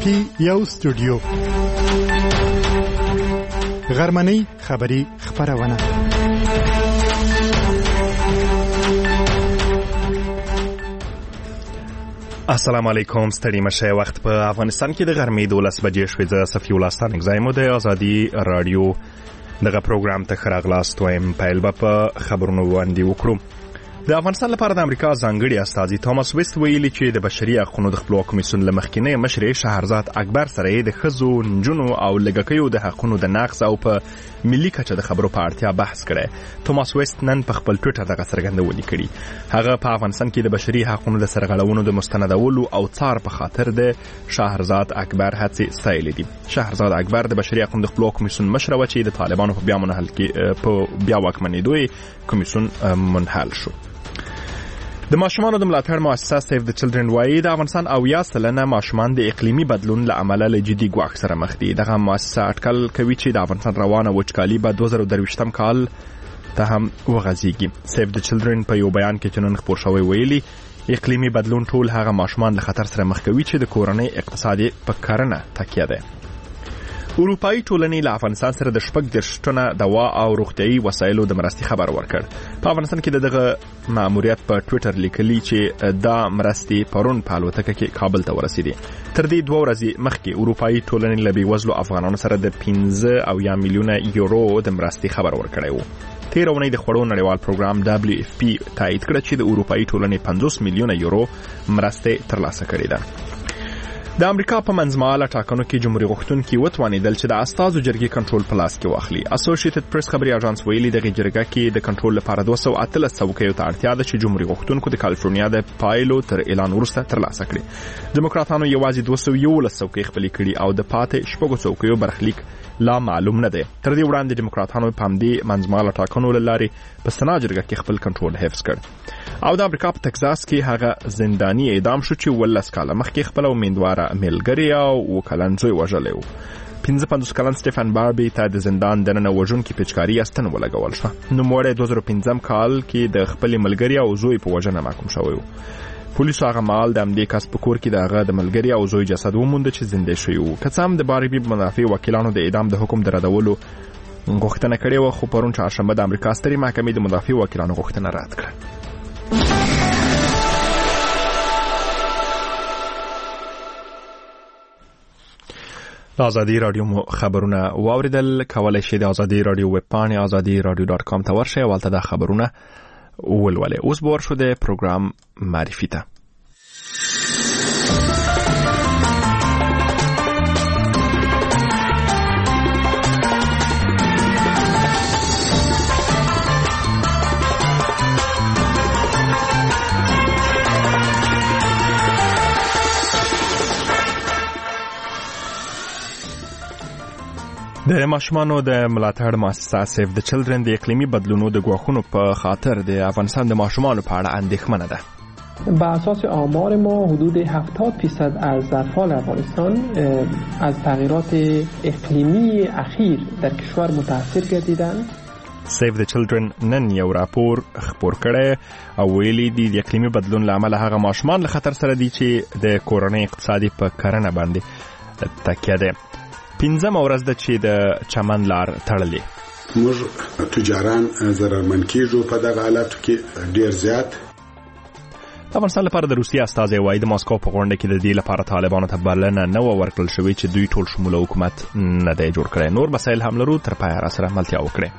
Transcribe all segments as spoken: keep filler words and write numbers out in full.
کې یو استودیو غرمنۍ خبری خبرونه. السلام علیکم. ستړي مشه. وخت په افغانستان کې د غرمې دولس بجې شوې. زه صفي الله ستانک زایم د ازادي رادیو دغه پروګرام ته خراغلاست وایم. پیل به په خبرونو باندې وکړو. د افغانستان لپاره د امریکا ځانګړي استازي توماس ویست ویلي چې د بشري حقوقو د خپلواک کمیسیون له مخکینی مشر شهرزاد اکبر سره د ښځو، نجونو او لږکیو د حقوقو د نقض او په ملي کچه د خبرو په اړتیا بحث کړی. توماس ویست نن په خپل ټویټر دغه څرګندونه کړې. هغه په افغانستان کې د بشري حقوقو د سرغړونو د مستندولو او څار په خاطر د شهرزاد اکبر هڅې ستایلې دي. شهرزاد اکبر د بشري حقوقو د خپلواک کمیسیون مشر و چې د طالبانو په بیا منحل کې په بیا واکمنېدو کمیسیون منحل شو. د ماشومانو د ملاتړ مؤسسه سیف د چلډرن وايي د افغانستان اویا سلنه ماشومان د اقلیمي بدلون له امله له جدي ګواښ سره مخ دي. دغه مؤسسه اټکل کوي چې د افغانستان روانه وچکالي به دوه زره درویشتم کال ته هم وغځيږي. سیف د چلډرن په یو بیان کې چې نن خپور شوی ویلي اقلیمي بدلون ټول هغه ماشومان له خطر سره مخ کوي چې د کورنۍ اقتصادي په کرنه تکیه ده. اروپایي ټولنې له افغانستان سره د شپږ دېرش ټنه دوا او روغتیايي وسایلو د مرستې خبر ورکړ. په افغانستان کې دغه ماموریت په ټویټر لیکلي چې دا مرستې پرون په الوتکه کې کابل ته ورسېدې. تر دې دوه ورځې مخکې اروپایي ټولنې له بېوزلو افغانانو سره د پنځه اویا میلیونه یورو د مرستې خبر ورکړی و. تېره اونۍ د خوړو نړیوال پروګرام دبلیو اف پی تایید کړ چې د اروپایي ټولنې پنځوس میلیونه یورو مرستې ترلاسه کړې ده. د امریکا په منځمهاله ټاکنو کې جمهوریت غوښتونکي وتوانېدل چې د استازو جرګې کنټرول په لاس کې واخلي. اسوسییټډ پریس خبري اژانس ویلي دغه جرګه کې د کنټرول لپاره دوه سوه اتلس څوکیو ته اړتیا ده چې جمهوریت غوښتونکو د کالیفورنیا د پایلو تر اعلان وروسته ترلاسه کړي. دیموکراتانو یوازې دوه سوه یولس څوکۍ خپلې کړي او د پاتې شپږو څوکیو برخلیک لا معلوم نه دی. تر دې وړاندې دیموکراتانو په همدې منځمهاله ټاکنو له لارې په سنا جرګه کې خپل کنټرول حفظ کړ. او د امریکا په تکساس کې هغه زنداني اعدام شو چې ولس کاله مخکې خپل امیدواره ملګری او وکلن زوی وژلی و. پنځه پنځوس کلن سټیفن باربي ته د زندان دننه وژونکي پیچکاري استن ولګول شوه. نوموړی دوه زره پنځم کال کې د خپل ملګری او زوی په وژنه محکوم شوی و. پولیسو هغه مهال د همدې کس په کور کې د هغه د ملګري او زوی جسد وموند چې زنده شوی و. که څه هم د باربي منافع وکیلانو د اعدام د حکم د ردولو غوښتنه کړې وه، خو پرون چهارشنبه د امریکا سترې محکمې د مدافع وکیلانو غوښتنه رد کړه. ازادي رادیو مو خبرونه واوریدل. کولای شئ د ازادي رادیو ویب پاڼې ازادي رادیو ډاټ کام ته ورشئ او هلته دا خبرونه ولولئ. اوس به ورشو د پروګرام معرفي ته. د ماشومانو د ملاتړ مؤسسه سیف د چلډرن د اقلیمي بدلونونو د ګواښونو په خاطر د افغانستان د ماشومانو په اړه اندېښمنه ده. با اساس آمار ما حدود هفتاد درصد از اطفال افغانستان از تغییرات اقلیمی اخیر در کشور متاثر گردیدند. سیف د چلډرن نن یو راپور خپور کړی او ویلي دي د اقلیمي بدلون له امله هغه ماشومان له خطر سره دي چې د کورنۍ اقتصادي په کرنه باندې تکیه ده. پنځمه ورځ ده چې د چمن لار تړلې. موږ تجاران ضررمن کیږو په دغه حالاتو کې ډیر زیات. افغانستان لپاره د روسیې استازی وایي د ماسکو په غونډه کې د دې لپاره طالبانو ته بلنه نه و ورکړل شوې چې دوی ټول شموله حکومت نه دی جوړ کړی. نور مسایل هم لرو، تر پایه را سره ملتیا وکړئ.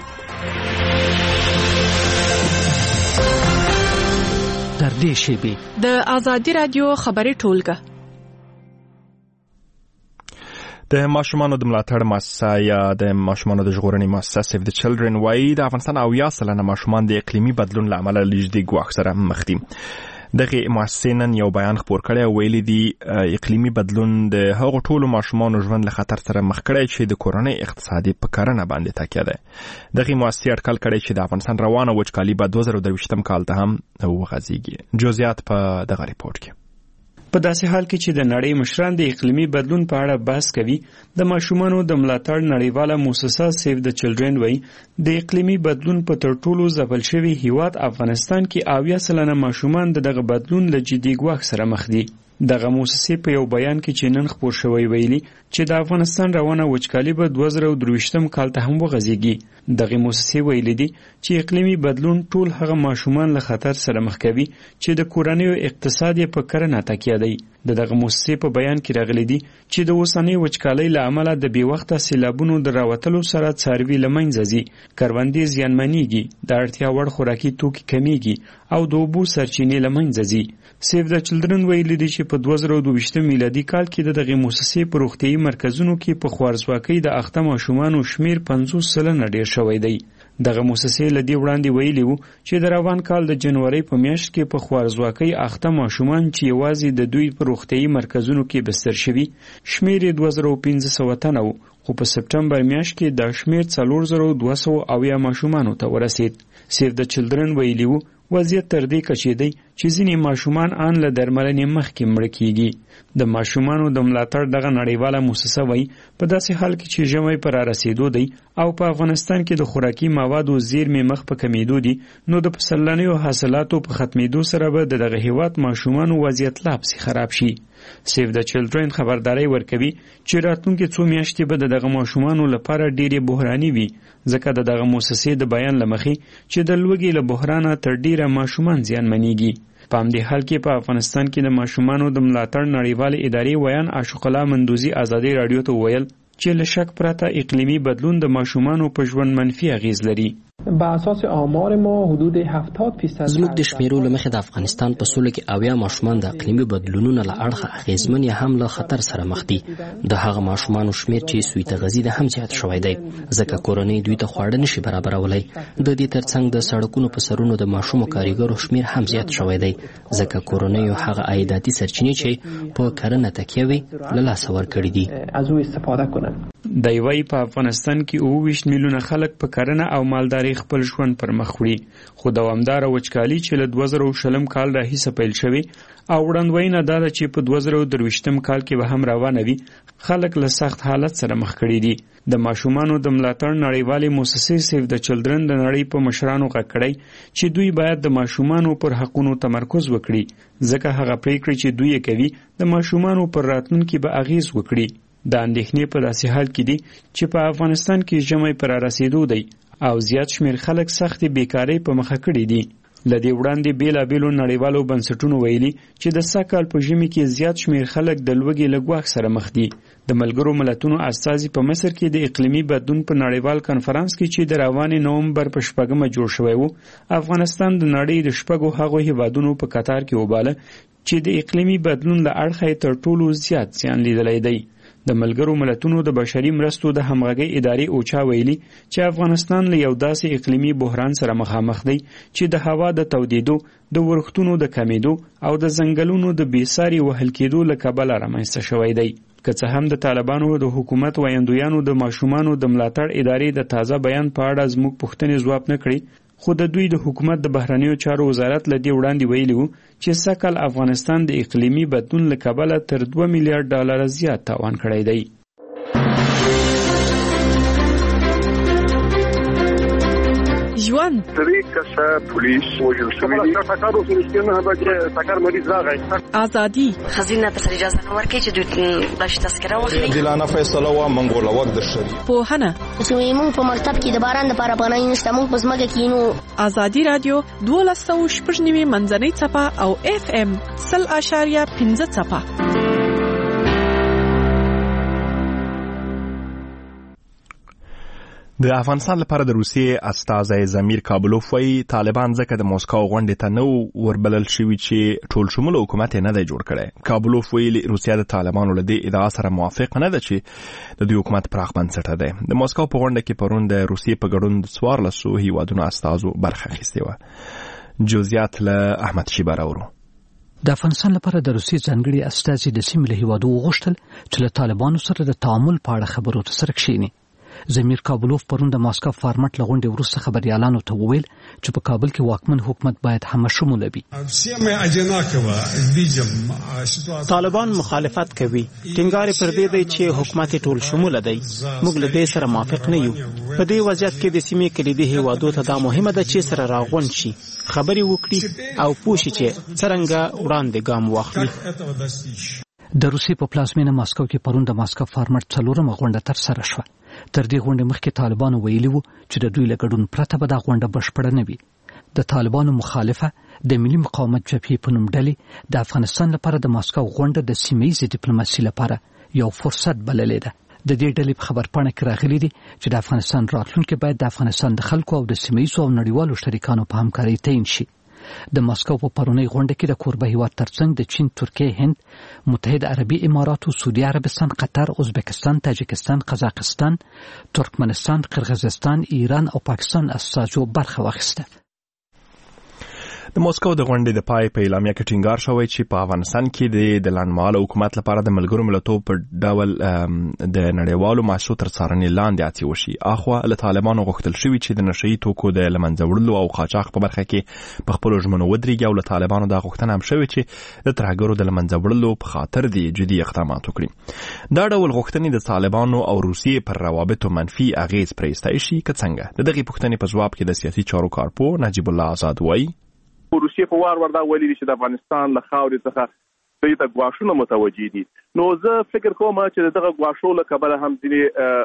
در دې شیبې د ازادي رادیو خبري ټولګه د ماشومانو د ملاتړ مؤسسه یا د ماشومانو د ژغورنې مؤسسه سیف د چلډرن وايي د افغانستان اویا سلنه ماشومان د اقلیمي بدلون له امله له جدي ګواښ سره مخ دي. دغه مؤسسې نن یو بیان خپور کړی او ویلي دي اقلیمي بدلون د هغو ټولو ماشومانو ژوند له خطر سره مخ کړی چې د کورنۍ اقتصادي په کرنه باندې تکیه ده. دغه مؤسسې اټکل کړی چې د افغانستان روانه وچکالي به دوه زره درویشتم کال ته هم وغځيږي. جزئیات په دغه ریپورت کې. په داسې حال کې چې د نړۍ مشران د اقلیمي بدلون په اړه بحث کوي، د ماشومانو د ملاتړ نړیواله مؤسسه سیف د چلډرن وایي د اقلیمي بدلون په تر ټولو ځپل شوي هیواد افغانستان کې اویا سلنه ماشومان د دغه بدلون له جدي ګواښ سره مخ دي. دغه موسسې په یو بیان کې چې نن خپور شوی ویلي چې د افغانستان روانه وچکالي به دوه زره او درویشتم کال ته هم وغځېږي. دغه موسسې ویلي دي چې اقلیمي بدلون ټول هغه ماشومان له خطر سره مخ کوي چې د کورنۍ او اقتصاد په کرنه تکیه دی. د دغه موسسې په بیان کې راغلي دي چې د اوسنۍ وچکالۍ له امله د بې وخته سیلابونو د راوتلو سره څاروي له منځه ځي، کروندې زیانمنېږي، د اړتیا وړ خوراکي توکي کمیږي او د اوبو سرچینې له منځه ځي. سیف د چلډرن ویلي دي چې په دوه زره او دوه میلادي کال کې د دغه موسسې په روغتیايي مرکزونو کې په خوارځواکۍ د اخته ماشومانو شمیر پنځوس سلنه ډیر شوی دی. دغه موسسې له دې وړاندې ویلي وو چې د روان کال د جنوري په میاشت کې په خوارځواکۍ اخته ماشومان چې یوازې د دوی په روغتیايي مرکزونو کې بستر شوي شمیر دوه زره او پنځه سوه تنه وو، خو په سپټمبر میاشت کې دا شمیر څلور زره دوه سوه اویا ماشومانو ته ورسید. سیف د چلډرن ویلي وو وضعیت تر دې کچې دی چې ځینې ماشومان آن له درملنې مخکې مړه کیږي. د ماشومانو د ملاتړ دغه نړیواله موسسه وایي په داسې حال کې چې ژمی په رارسېدو دی او په افغانستان کې د خوراکي موادو زیرمې مخ په کمیدو دي، نو د پسرلنیو حاصلاتو په ختمېدو سره به د دغه هیواد ماشومانو وضعیت لا پسې خراب شي. سیف د چلډرن خبرداري ورکوي چې راتلونکي څو میاشتې به د دغه ماشومانو لپاره ډېرې بحراني وي، ځکه د دغه موسسې د بیان له مخې چې د لوږې له بحرانه تر ډېره ماشومان زیانمنېږي. په همدې حال کې په افغانستان کې د ماشومانو د ملاتړ نړیوالې ادارې ویان عاشق الله مندوزي ازادي راډیو ته وویل چې له شک پرته اقلیمي بدلون د ماشومانو په ژوند منفي اغیز لري. با اساس آمار ما حدود هفتاد درصد زموږ د شمیرو له مخې د افغانستان په سلو کې اویا ماشومان د اقلیمي بدلونونو له اړخه اغیزمن یا هم له خطر سره مخ دي. د هغه ماشومانو شمیر چې سوی تغذیه ده هم زیات شوی دی، ځکه کورنۍ دوی ته خواړه نشي برابرولای. د دې ترڅنګ د سړکونو په سرونو د ماشومو کارګرو شمیر هم زیات شوی دی، ځکه کورنۍ هغه عایداتي سرچینې چې په کرنه تکیه وي له لاسه ورکړي دي. از او استفاده کنن. دی وايي په افغانستان کې اوه ویشت میلیونه خلک په کرنه او مالدارۍ خپل ژوند پر مخ وړي، خو دوامداره وچکالي چې له دوه زره شلم کال راهیسه پیل شوې او وړاندوینه دا ده چې په دوه زره درویشتم کال کې به هم روانه وي، خلک له سخت حالت سره مخ کړي دي. د ماشومانو د ملاتړ نړیوالې موسسې سیف د چلډرن د نړۍ په مشرانو غږ کړی چې دوی باید د ماشومانو پر حقونو تمرکز وکړي، ځکه هغه پریکړې چې دوی یې کوي د ماشومانو پر راتلونکي به اغیز وکړي. د اندېښنې په داسې حال کې دي چې په افغانستان کې ژمی پر رارسېدو دی او زیات شمیر خلک سختې بیکارۍ په مخه کړي دي. له دې وړاندې بېلابېلو نړیوالو بنسټونو ویلي چې د سږ کال په ژمي کې زیات شمیر خلک د لوږې له ګواښ سره مخ دي. د ملګرو ملتونو استازي په مصر کې د اقلیمي بدلون په نړیوال کنفرانس کې چې د روانې نومبر په شپږمه جوړ شوی و، افغانستان د نړۍ د شپږو هغو هیوادونو په قطار کې وباله چې د اقلیمي بدلون له اړخه تر ټولو زیات زیان لیدلی دی. د ملګرو ملتونو د بشري مرستو د همغږۍ ادارې اوچا ویلي چې افغانستان له یو داسې اقلیمي بحران سره مخامخ دی چې د هوا د تودېدو، د ورښتونو د کمیدو او د ځنګلونو د بېساري وهل کېدو له کبله رامنځته شوی دی. که څه هم د طالبانو د حکومت ویندویانو د ماشومانو د ملاتړ ادارې د تازه بیان په اړه زموږ پوښتنې ځواب نه کړي، خو د دوی د حکومت د بهرنیو چارو وزارت له دې وړاندې ویلي وو چې سږ کال افغانستان د اقلیمي بدلون له کبله تر دوه میلیارډ ډالره زیات تاوان کړی دی. ژوند درې کسه پولیس وژل شوي دي. ټکر وشو چې نه بچ ټکر مریض راغی. ازادي خزینه ته اجازه نه ورکړي چې دوی باش تذکره واخلي. عادلانه فیصله و منګول وخت د شری. پوهنه چې موږ په مکتب کې د باران لپاره پناه نشته، موږ په ځمکه کې نو. ازادي رادیو دوه سوه شپږ نیمې منځنۍ څپه او اف ام سل اشاریه پنځه څپه. د افغانستان لپاره د روسیې استازی زمیر کابلوف وایي طالبان ځکه د موسکو غونډې ته نه وربلل شوي چې ټول شموله حکومت یې نه دی جوړ کړی. کابلوف ویلي روسیه د طالبانو له دې ادعا سره موافق نه ده چې د دوی حکومت پراخ بنسټه دی. د موسکو په غونډه کې پرون د روسیې په ګډون څوارلسو هیوادونو استازو برخه اخیستې وه. جزئیات له احمد شیبه راوړو. د افغانستان لپاره د روسیې ځانګړي استازي د سیمې له هیوادو وغوښتل چې له طالبانو سره د تعامل په اړه خبرو ته سره کښیني. زمیر کابلوف پرون د ماسکو فارمټ لغونډې وروسته خبريالانو ته وویل چې په کابل کې واکمن حکومت باید همشمول وي. طالبان مخالفت کوي. ټینګار پر دې دی چې حکومت ټول شمول دی. موږ له دې سره موافق نه یو. په دې وضعیت کې د سیمې کلیدي هیوادو ته دا مهمه ده چې سره راغون شي، خبري وکړي او پوه شي چې څرنګه وړاندې ګام واخلي. د روسیې په پلازمینه ماسکو کې پرون د ماسکو فارمټ څلورمه غونډه تر سره شوه. تر دې غونډې مخکې طالبانو ویلي وو چې د دوی له ګډون پرته به دا غونډه بشپړه نه وي. د طالبانو مخالفه د ملي مقاومت جبهې په نوم ډلې د افغانستان لپاره د ماسکو غونډه د سیمه ییزې ډیپلوماسي لپاره یو فرصت بللې ده. د دې ډلې په خبرپاڼه کې راغلي دي چې د افغانستان راتلونکي باید د افغانستان د خلکو او د سیمه ییزو او نړیوالو شریکانو په همکارۍ تعین شي. د ماسکو په پرونی غونډه کې د کوربه هیواد ترڅنګ د چین، ترکیه، هند، متحده عربي اماراتو، سعودي عربستان، قطر، ازبکستان، تاجکستان، قزاقستان، ترکمنستان، قرغیزستان، ایران او پاکستان استازو برخه واخیسته. د موسکو د غونډې د پای په اعلامیه کې ټینګار شوی چې په افغانستان کې د د لنډمهاله حکومت لپاره د ملګرو ملتونو په ډول د نړیوالو مؤسسو تر څارنې لاندې هڅې وشي. اخوا له طالبانو غوښتل شوي چې د نشهیي توکو د له منځه وړلو او قاچاق په برخه کې په خپلو ژمنو ودرېږي او له طالبانو دا غوښتنه هم شوې چې د ترهګرو د له منځه وړلو په خاطر دې جدي اقدامات وکړي. دا ډول غوښتنې د طالبانو او روسیې پر روابطو منفي اغېز پرېستی شي که څنګه؟ د دغې پوښتنې په ځواب کې د سیاسي چارو کارپو نجیب الله آزاد وایي روسیې په وار ور دا ویلي چې د افغانستان له خاورې څخه دوی ته ګواښونه متوجه دي. نو زه فکر کوم چې دغه ګواښو له کبله هم ځینې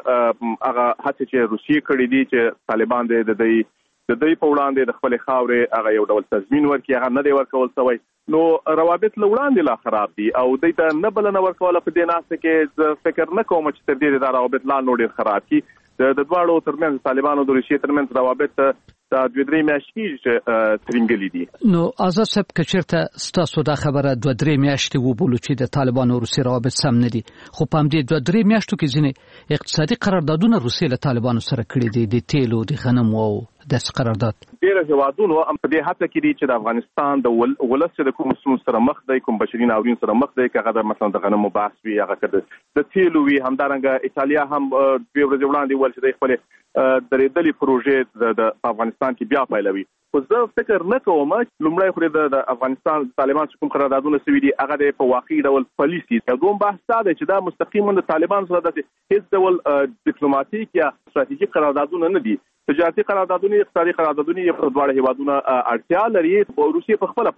هغه هڅې چې روسیې کړې دي چې طالبان د دوی د دوی په وړاندې د خپلې خاورې هغه یو ډول تضمین ورکړي، هغه نه دی ورکول شوی. نو روابط له وړاندې لا خراب دي او دوی ته نه بلنه ورکوله. په دې ناسته کې زه فکر نه کوم چې تر دې دا روابط لا نور ډېر خراب کړي. د دواړو ترمنځ طالبانو د روسیې ترمنځ روابط دا دوه درې میاشتې ترنګلي دي. نو آزاد صاحب که چېرته ستاسو دا خبره دوه درې میاشتې وبولو چې د طالبانو او روسیې روابط سم نه دي، خو په همدې دوه درې میاشتو کې ځینې اقتصادي قراردادونه روسیې له طالبانو سره کړي دي، د تیلو، د غنمو او داسې قرارداد. ډېر هېوادونو هم په دې هڅه کې دي چې د افغانستان د ولس د کوم ستونزو سره مخ دی، کوم بشري ناورین سره مخ دی، که هغه مثلا د غنمو بحث وي، هغه که د تیلو وي. همدارنګه ایټالیا هم دوې ورځې وړاندې وویل چې دوی خپلې درېدلې پروژې د افغانستان کې بیا پیلوي. خو زه فکر نه کوم لومړی خو د افغانستان طالبان چې کوم قراردادونه سوي دي هغه په واقعي ډول پلي سي. دوم بحث دا دی چې دا مستقیما د طالبان سره د هیڅ ډول ډیپلوماټیک یا ستراتیژیک قراردادونه نه دي. تجارتي قراردادونه، اقتصادي قراردادونه یې په دواړو هیوادونو اړتیا لري. روسیې په خپله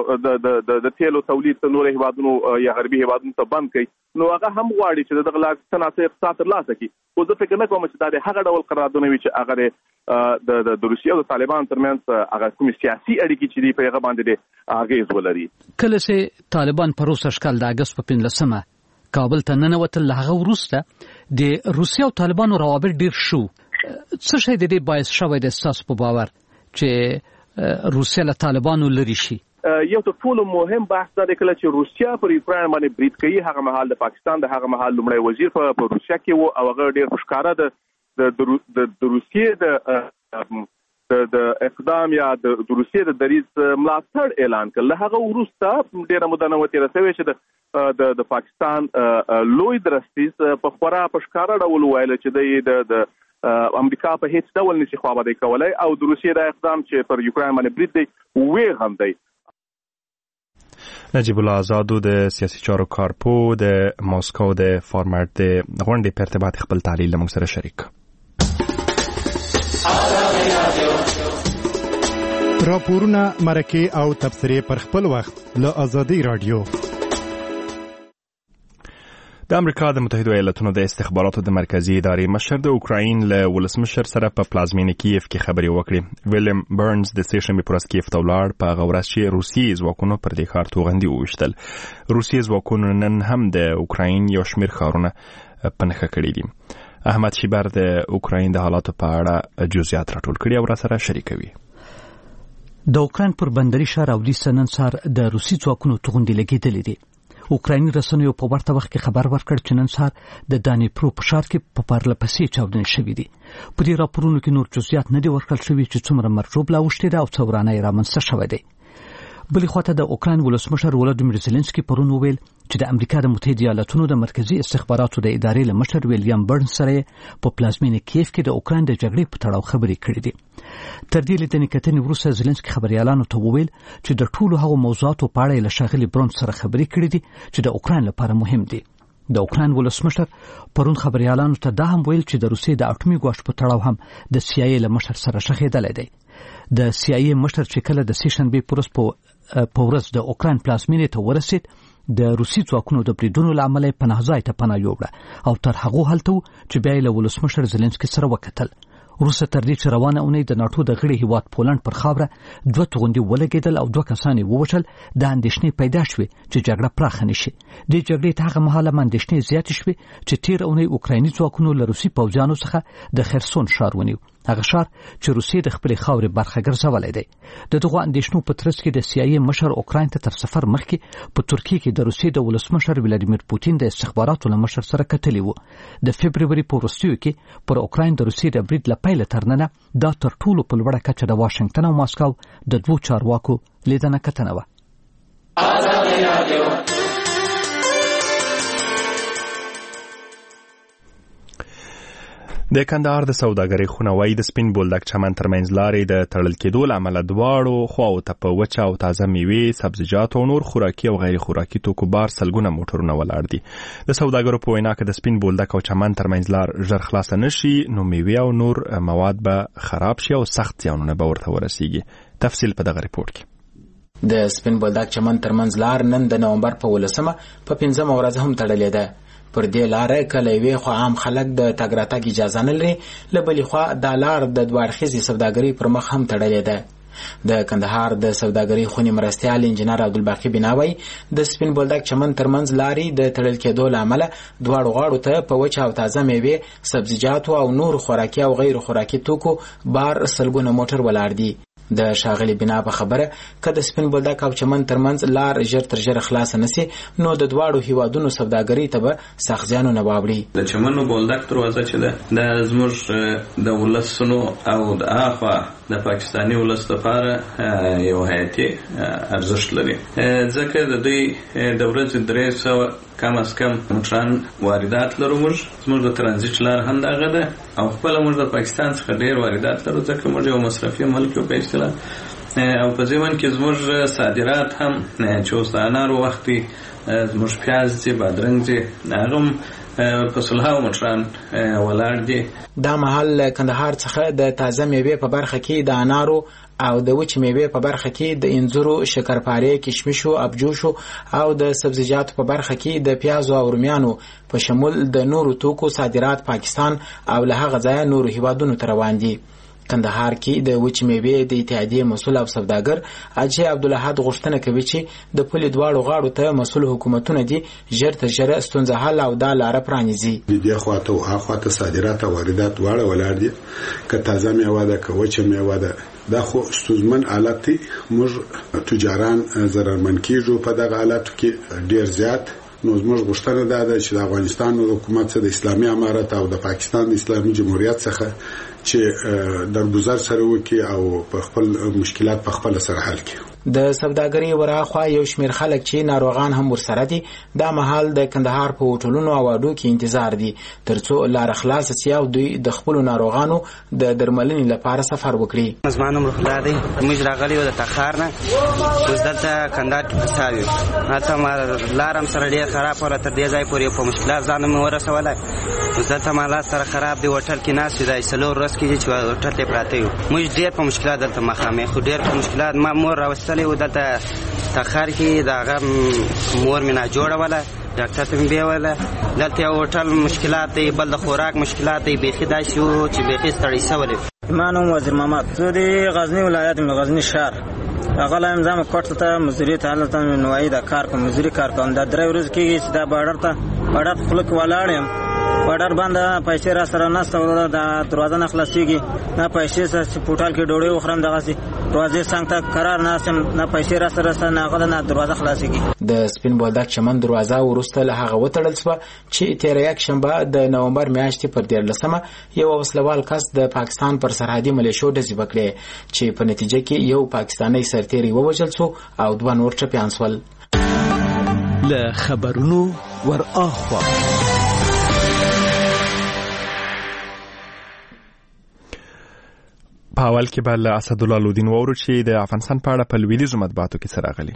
د تیلو تولید نور هیوادونو یا غربي هیوادونو ته بند کړي، نو هغه هم غواړي چې دغه لارې صنعتي اقتصاد ترلاسه کړي. خو زه فکر نه کوم چې دا د هغه ډول قراردادونه وي چې هغه د روسیې او د طالبان ترمنځ هغه کومې سیاسي اړیکې چې دي په هغه باندې اغېز ولري. کله چې طالبان په روس اشکال د اګست په پنځلسمه کابل ته ننوتل، له هغه وروسته د روسیې او طالبانو روابط ډېر شو. څه شی د دې باعث شوی دی ستاسو په باور چې روسیه له طالبانو لرې شي؟ یو تر ټولو مهم بحث دا دی کله چې روسیه پر یوکرین باندې برید کوي، هغه مهال د پاکستان د هغه مهال لومړی وزیر په روسیه کې و او هغه ډېر ښکاره د د روسیې د د اقدام یا د روسیې د دریځ ملاتړ اعلان کړ. له هغه وروسته ډېره موده نه وه تېره شوې چې د پاکستان لوی درستیز په خورا په ښکاره ډول وویل چې دی د امریکا په هیڅ ډول نشي خوابدی کولای او د روسیې د اقدام چې پر یوکرین باندې برید دی ویغ هم دی. نجیب الله آزادو د سیاسي چارو کارپو د ماسکو د فارمټ د غونډې په ارتباط خپل تحلیل له موږ سره شریک. راپورونه، مرکې او تبصرې پر خپل وخت له آزادۍ رادیو. د امریکا د متحده ایالاتونو د استخباراتو د مرکزی ادارې مشر د اوکراین له ولسمشر سره په پلازمینه کیف کې خبرې وکړې. ویلیم برنز د سې شنبې پر ورځ کیف ته ولاړ. په هغه ورځ چې روسیې ځواکونو پر دې ښار توغندي وویشتل. روسیې ځواکونو نن هم د اوکراین یو شمېر ښارونه په نښه کړي دي. احمد شیبر د اوکراین د حالاتو په اړه جزئیات راټول کړي او راسره شریکوي. د اوکراین پر بندري ښار اودیسا نن سهار د روسي ځواکونو توغندي لګېدلې دي. اوکرایني رسنیو په ورته وخت کې خبر ورکړ چې نن سهار د دانیپرو په ښار کې په پرله پسې چاودنې شوې دي. په دې راپورونو کې نور جزئیات نه دي ورکړل شوي چې څومره مرګ ژوبله اوښتې ده او څه ورانه یې رامنځته شوی دی. بلې خواته د اوکراین ولسمشر ولادیمیر زيلنسکي پرون وویل چې د امریکا د متحده ایالاتونو د مرکزی استخباراتو د ادارې له مشر ویلیام برنز سره په پلازمینه کیف کې د اوکراین د جګړې په تړاو خبرې کړې دي. تر دې لیدنې کتنې وروسته زيلنسکي خبريالانو ته وویل چې د ټولو هغو موضوعاتو په اړه له شاغلي برنز سره خبرې کړې دي چې د اوکراین لپاره مهم دي. د اوکراین ولسمشر پرون خبريالانو ته دا هم ویل چې د روسیې د اټومي ګواښ په تړاو هم د سی آی ای له مشر سره شخېدلی دی. د سی آی ای مشر چې کله د سیشنبې پروس په ورځ د اوکراین پلازمینې ته ورسید د روسي ځواکونو د بریدونو له امله پناه ځای ته پناه یووړه او تر هغو هلته چې بیا یې له ولسمشر زيلنسکي سره وکتل. وروسته تر دې چې روانه اونۍ د ناټو د غړي هیواد پولند پر خاوره دوه توغندي ولګېدل او دوه کسان یې ووژل، د اندېښنې پیدا شوې چې جګړه پراخه نشي. دې جګړې ته هغه مهاله اندېښنې زیاتې شوې چې تیر اونۍ اوکرایني ځواکونو له روسي پوځیانو څخه د خرسون ښار ونیو، هغه ښار چې روسیې د خپلې خاورې برخه ګرځولی دی. د دغو اندېښنو په ترڅ کې د سی آی ای مشر اوکراین ته تر سفر مخکې په ترکیه کې د روسیې د ولسمشر ولادیمیر پوتین د استخباراتو له مشر سره کتلي وو. د فبروري په وروستیو کې پر اوکراین د روسیې د برید له پیله تر ننه دا تر ټولو په لوړه کچه د واشنګټن او ماسکو د دوو چارواکو لیدنه کتنه وه. د کندهار د سوداګرۍ خونه وايي د سپین بولدک چمن ترمنځ لارې د تړل کېدو له امله دواړو خواو ته په وچه او تازه میوې، سبزیجات او نور خوراکي او غیر خوراکي توکو بار سلګونه موټرونه ولاړ دي. د سوداګرو په وینا کې د سپین بولدک او چمن ترمنځ لار ژر خلاصه نشي نو میوې او نور مواد به خراب شي او سخت زیانونه به ورته ورسیږي. تفصیل په دغه ریپورت کې. د سپین بولدک چمن ترمنځ لار نن د نومبر په ولسمه په پنځمه ورځ هم تړلې ده. پر دې لارې کله یوې خوا عام خلک د تګ راتګ اجازه نه لري، له بلې خوا دا لار د دوه اړخیزې سوداګرۍ پر مخ هم تړلې ده. د کندهار د سوداګرۍ خونې مرستیال انجینر عبدالباقي بناوی د سپین بولدک چمن ترمنځ لارې د تړل کېدو له امله دواړو غاړو ته په وچه او تازه میوې، سبزیجاتو او نور خوراکي او غیر خوراکي توکو بار سلګونه موټر ولاړ دي. د شاغلي بنا په خبره که د سپین بولدک او چمن ترمنځ لار ژر تر ژره خلاصه نسی نو د دواړو هیوادونو سوداګرۍ ته به سخت زیانونه واوړي. د چمن او بولدک دروازه چې ده د زموږ د ولسونو او د اخوا د پاکستاني ولس لپاره یو حیاتي ارزښت لري، ځکه د دوی د ورځې درې سوه کم از کم موټران واردات لرو. موږ زموږ د ترانزیت لار هم دغه ده او خپله موږ د پاکستان څخه ډېر واردات لرو، ځکه موږ یو مصرفي ملک یو په اصطلاح. او په ځمن کې زموږ صادرات هم چې اوس د انارو وخت وي، زموږ پیاز دي، بادرنګ دي، هغه هم په سلهاو موټران ولاړ دي. دا مهال کندهار څخه د تازه میوې په برخه کې د انارو او د وچ میوې په برخه کې د انځرو، شکرپارې، کشمشو، ابجوشو او د سبزیجاتو په برخه کې د پیازو او رومیانو په شمول د نورو توکو صادرات پاکستان او له هغه ځایه نورو هیوادونو ته روان دي. کندهار کې د وچ میوې د اتحادیې مسؤل او سوداګر اجي عبدالحد غوښتنه کوي چې د پولې دواړو غاړو ته مسؤل حکومتونه دي ژر تر ژره ستونزه حل او دا لاره پرانیزي. د دې خواته او هاخواته صادرات او واردات دواړه ولاړ دي، که تازه میوه ده که وچه میوه ده. دا خو ستونزمن حالت دی. موږ تجاران ضررمن کیږو په دغه حالاتو کې ډیر زیات. نو زموږ غوښتنه دا ده چې د افغانستان حکومت څخه د اسلامي امارت او د پاکستان د اسلامي جمهوریت څخه چې درگذر سره وکړي او په خپل مشکلات په خپل سره حل کړي. د سوداګرۍ وراخوا یو شمیر خلک چې ناروغان هم ورسره دي دا مهال د کندهار په هوټلونو او اډو کې انتظار دي ترڅو لار خلاص شي او دوی د خپل ناروغانو د درملنې لپاره سفر وکړي. زمانه مرخلا دی موږ راغلي و د تخار نه اوس دلته کندهار کې پساوي هاته ما لارم سره ډیر خراب ولا تر دې ځای پورې په مشکلات ځان مې ورسولای. اوس دلته ما سره خراب دی هوټل کې ناس دی سلور ورځ کې چې هوټل ته پراته یو موږ ډیر په مشکلات دلته مخامخ خو ډیر په مشکلات ما مور راوستلې و دلته تخار کې داغه مور مې نه جوړوله ډاکټر ته مې ویله دلته یو هوټل مشکلات دی بل د خوراک مشکلات دی بیخي داسې وو چې بیخي ستړی شوی. ما نوم وزیر محمد زه د غزنی ولایت م غزنی شهر هغه لایم زم کوټ ته مزدوري ته حالت نوای دا کار کوم مزدوري کار کوم دا درې ورځې کېږي چې دا بارډر ته بارډر خلک ولاړم په ډر باندې پیسې را سره نسته وروره د دروازه نه خلاصېږي نه پیسې سره چې پوټال کې ډوډۍ وخورم دغسې دروازې څنګ ته قرار ناست یم نه پیسې را سره سره نه هغه نه دروازه خلاصېږي. د سپین بولدک چمن دروازه وروسته له هغه وتړل شوه چې تېره یکشنبه د نومبر میاشتې پر دیارلسمه یو وسلوال کس د پاکستان پر سرحدي ملیشو ډزې وکړې چې په نتیجه کې یو پاکستانی سرتیری ووژل شو او دوه نور ټپیان شول. له خبرونو ور اخوا په اول کې به له اسدالله لودین وورو چې د افغانستان په اړه په لویدیځو مطبوعاتو کې څه راغلي.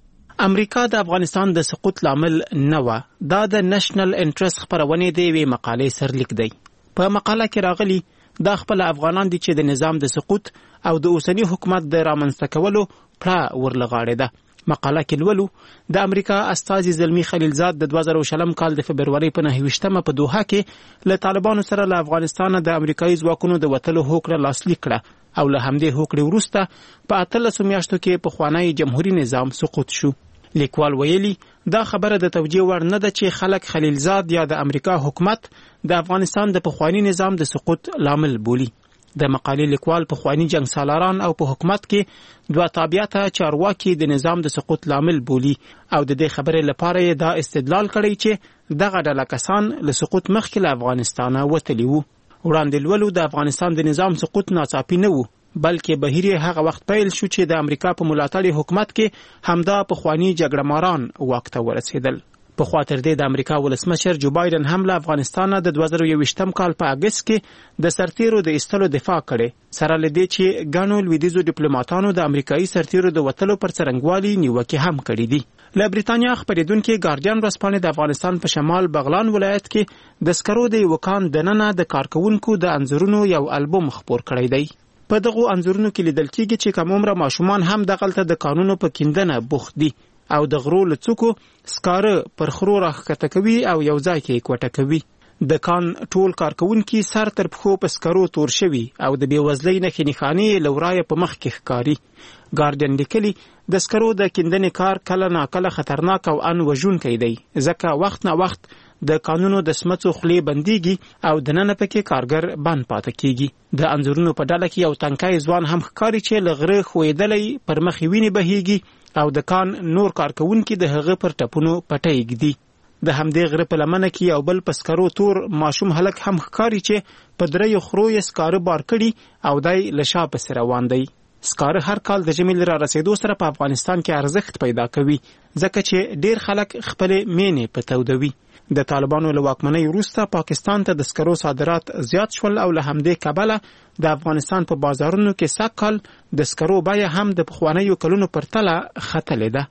امریکا د افغانستان د سقوط لامل نه و. دا د نېشنل انټرست خبرونه دی وی مقالې سرلیک دی. په مقاله کې راغلي دا خپل افغانان دي چې د نظام د سقوط او د اوسنی حکومت د رامنځته کولو پړه ورلغاړې ده. مقاله کې لولو د امریکا استازي زلمی خلیلزاد د دوه زره شلم کال د فبروري په نهه ویشتمه په دوحه کې له طالبانو سره له افغانستان د امریکایي ځواکونو د وتلو هوکړه لاسلیک کړه او له همدې هوکړې وروسته په اتلسو میاشتو کې پخوانی جمهوریت نظام سقوط شو. لیکوال ویلي دا خبره د توجیه وړ نه ده چې خلک خلیلزاد یا د امریکا حکومت د افغانستان د پخوانی نظام د سقوط لامل بولي. د مقالې لیکوال پخوانی جنگ سالاران او په حکومت کې دوه تابعیته چارواکي د نظام د سقوط لامل بولي او د دې خبرې لپاره دا استدلال کړی چې دغه ډله کسان له سقوط مخکې له افغانستانه وتلي وو. وړاندې لولو د افغانستان د نظام سقوط ناڅاپي نه وو بلکې بهیر هغه وخت پیل شو چې د امریکا په ملاتړ حکومت کې همدا پخوانی جګړه ماران واک ته ورسېدل. په خاطر دې د امریکا ولسمشر جو بایدن هم له افغانستان د دوه زره یوویشتم کال په اگست کې د سرتیرو د ایستلو دفاع کړي سره لدې چې ګڼو لویدیځو ډیپلوماټانو د امریکایي سرتیرو د وتلو پر څرنګوالي نیوکې هم کړې دي. له بریتانیا خبرېدونکي ګارډین ورځپاڼې د افغانستان په شمال بغلان ولایت کې د سکرو د یو کان دننه د کارکونکو د انځورونو یو البوم خپور کړی دی. په دغه انځورونو کې لیدل کېږي چې کوم عمره ماشومان هم دغلته د قانونو په کیندنه بوخت دي او د غرو لڅکو سکاره پر خرو راخته کوي او یو ځای کې کوټه کوي. د کان ټول کارکونکي سر تر پخو په سکرو تور شوي او د بیوزلۍ نښې نښانې لورای په مخ کې ښکاري. ګارډین لیکلي د سکرو د کیندنې کار کله ناکله خطرناک او ان وژونکی دی ځکه وخت نه وخت د قانونو د سمڅو خولې بنديږي او د نن پکې کارګر بند پاتې کیږي. د انځورونو په ډله کې یو تنکای ځوان هم ښکاري چې لغره خوېدلې پر مخ ویني بهيږي او د کان نور کارکونکي د هغه پر ټپونو پټي ګدي. د همدې غره په لمنه کې یو بل پسکرو تور ماشوم هلک هم ښکاري چې په دریو خرو یې سکاره بار کړي او دای لشا پس روان دی. سکاره هر کال د ژمي را رسیدو سره په افغانستان کې ارزښت پیدا کوي ځکه چې ډیر خلک خپل مینې په تودوي. د طالبانو له واکمنۍ وروسته پاکستان ته د سکرو صادرات زیات شول او له همدې کبله د افغانستان په بازارونو کې سږکال د سکرو بیه هم د پخوانیو کلونو پر تله ختلې ده.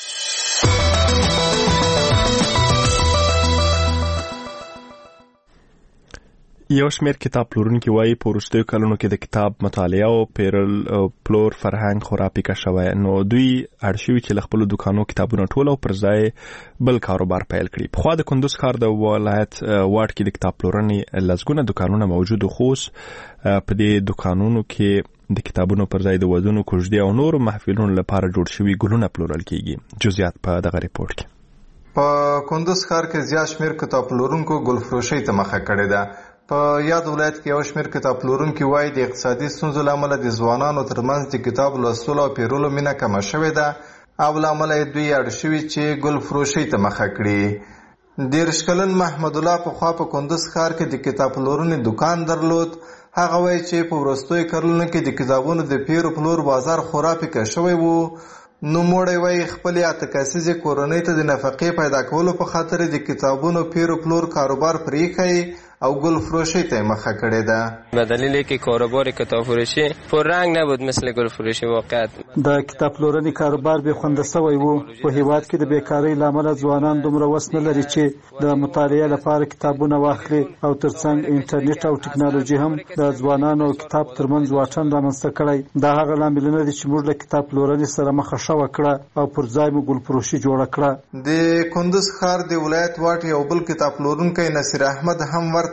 یو شمېر کتاب پلورونکي وایي په وروستیو کلونو کې د کتاب مطالعه او پیرل پلور فرهنګ خورا پیکه شوی نو دوی اړ شوي چې له خپلو دوکانو کتابونه ټول او پر ځای بل کاروبار پیل کړي. پخوا د کندوز ښار د ولایت واټ کې د کتاب پلورنې لسګونه دوکانونه موجود خو په دې دوکانونو کې د کتابونو پر ځای د ودونو کوژدې او نورو محفلونو لپاره جوړ شوي ګلونه پلورل کیږي. جزئیات په دغه ریپورت کې. په کندوز ښار کې زیات شمېر کتاب پلورونکو ګلفروشۍ ته مخه کړې ده. په یاد ولایت کې یو شمېر کتاب پلورونکي وایي د اقتصادي ستونزو له امله د ځوانانو ترمنځ د کتاب لوستلو او پیرلو مینه کمه شوې ده او له امله یې دوی اړ شوي چې ګل فروشۍ ته مخه کړي. دېرش کلن محمد الله پخوا په کندوز ښار کې د کتاب پلورنې دکان درلود. هغه وایي چې په وروستیو کلونو کې د کتابونو د پیر و پلور بازار خورا پیکه شوی و. نوموړی وایي خپلې اته کسیزې کورنۍ ته د نفقې پیدا کولو په خاطر د کتابونو پیر و پلور کاروبار پرېښی او گل فروشی تا مخه کرده ده. به دلیل که کاروبار کتاب فروشی پررنگ نبود مثل گل فروشی واقعیت. د کتاب پلورنې کاروبار به خونده سوی وو. په هیواد کې د بیکاری لامل ځوانان دومره وس نه لري چې د مطالعه لپاره کتابونه واخلي او ترڅنګ انټرنیټ او ټکنالوژي هم د ځوانانو کتاب ترمنځ واټن رامنځته کړی. دا هغه لاملونه دي چې موږ له کتاب پلورنې سره مخه شوه کړه او پر ځای مو گل فروشي جوړه کړه. د کندوز ښار د ولایت واټ یو بل کتاب پلورونکی نصیر احمد هم ورته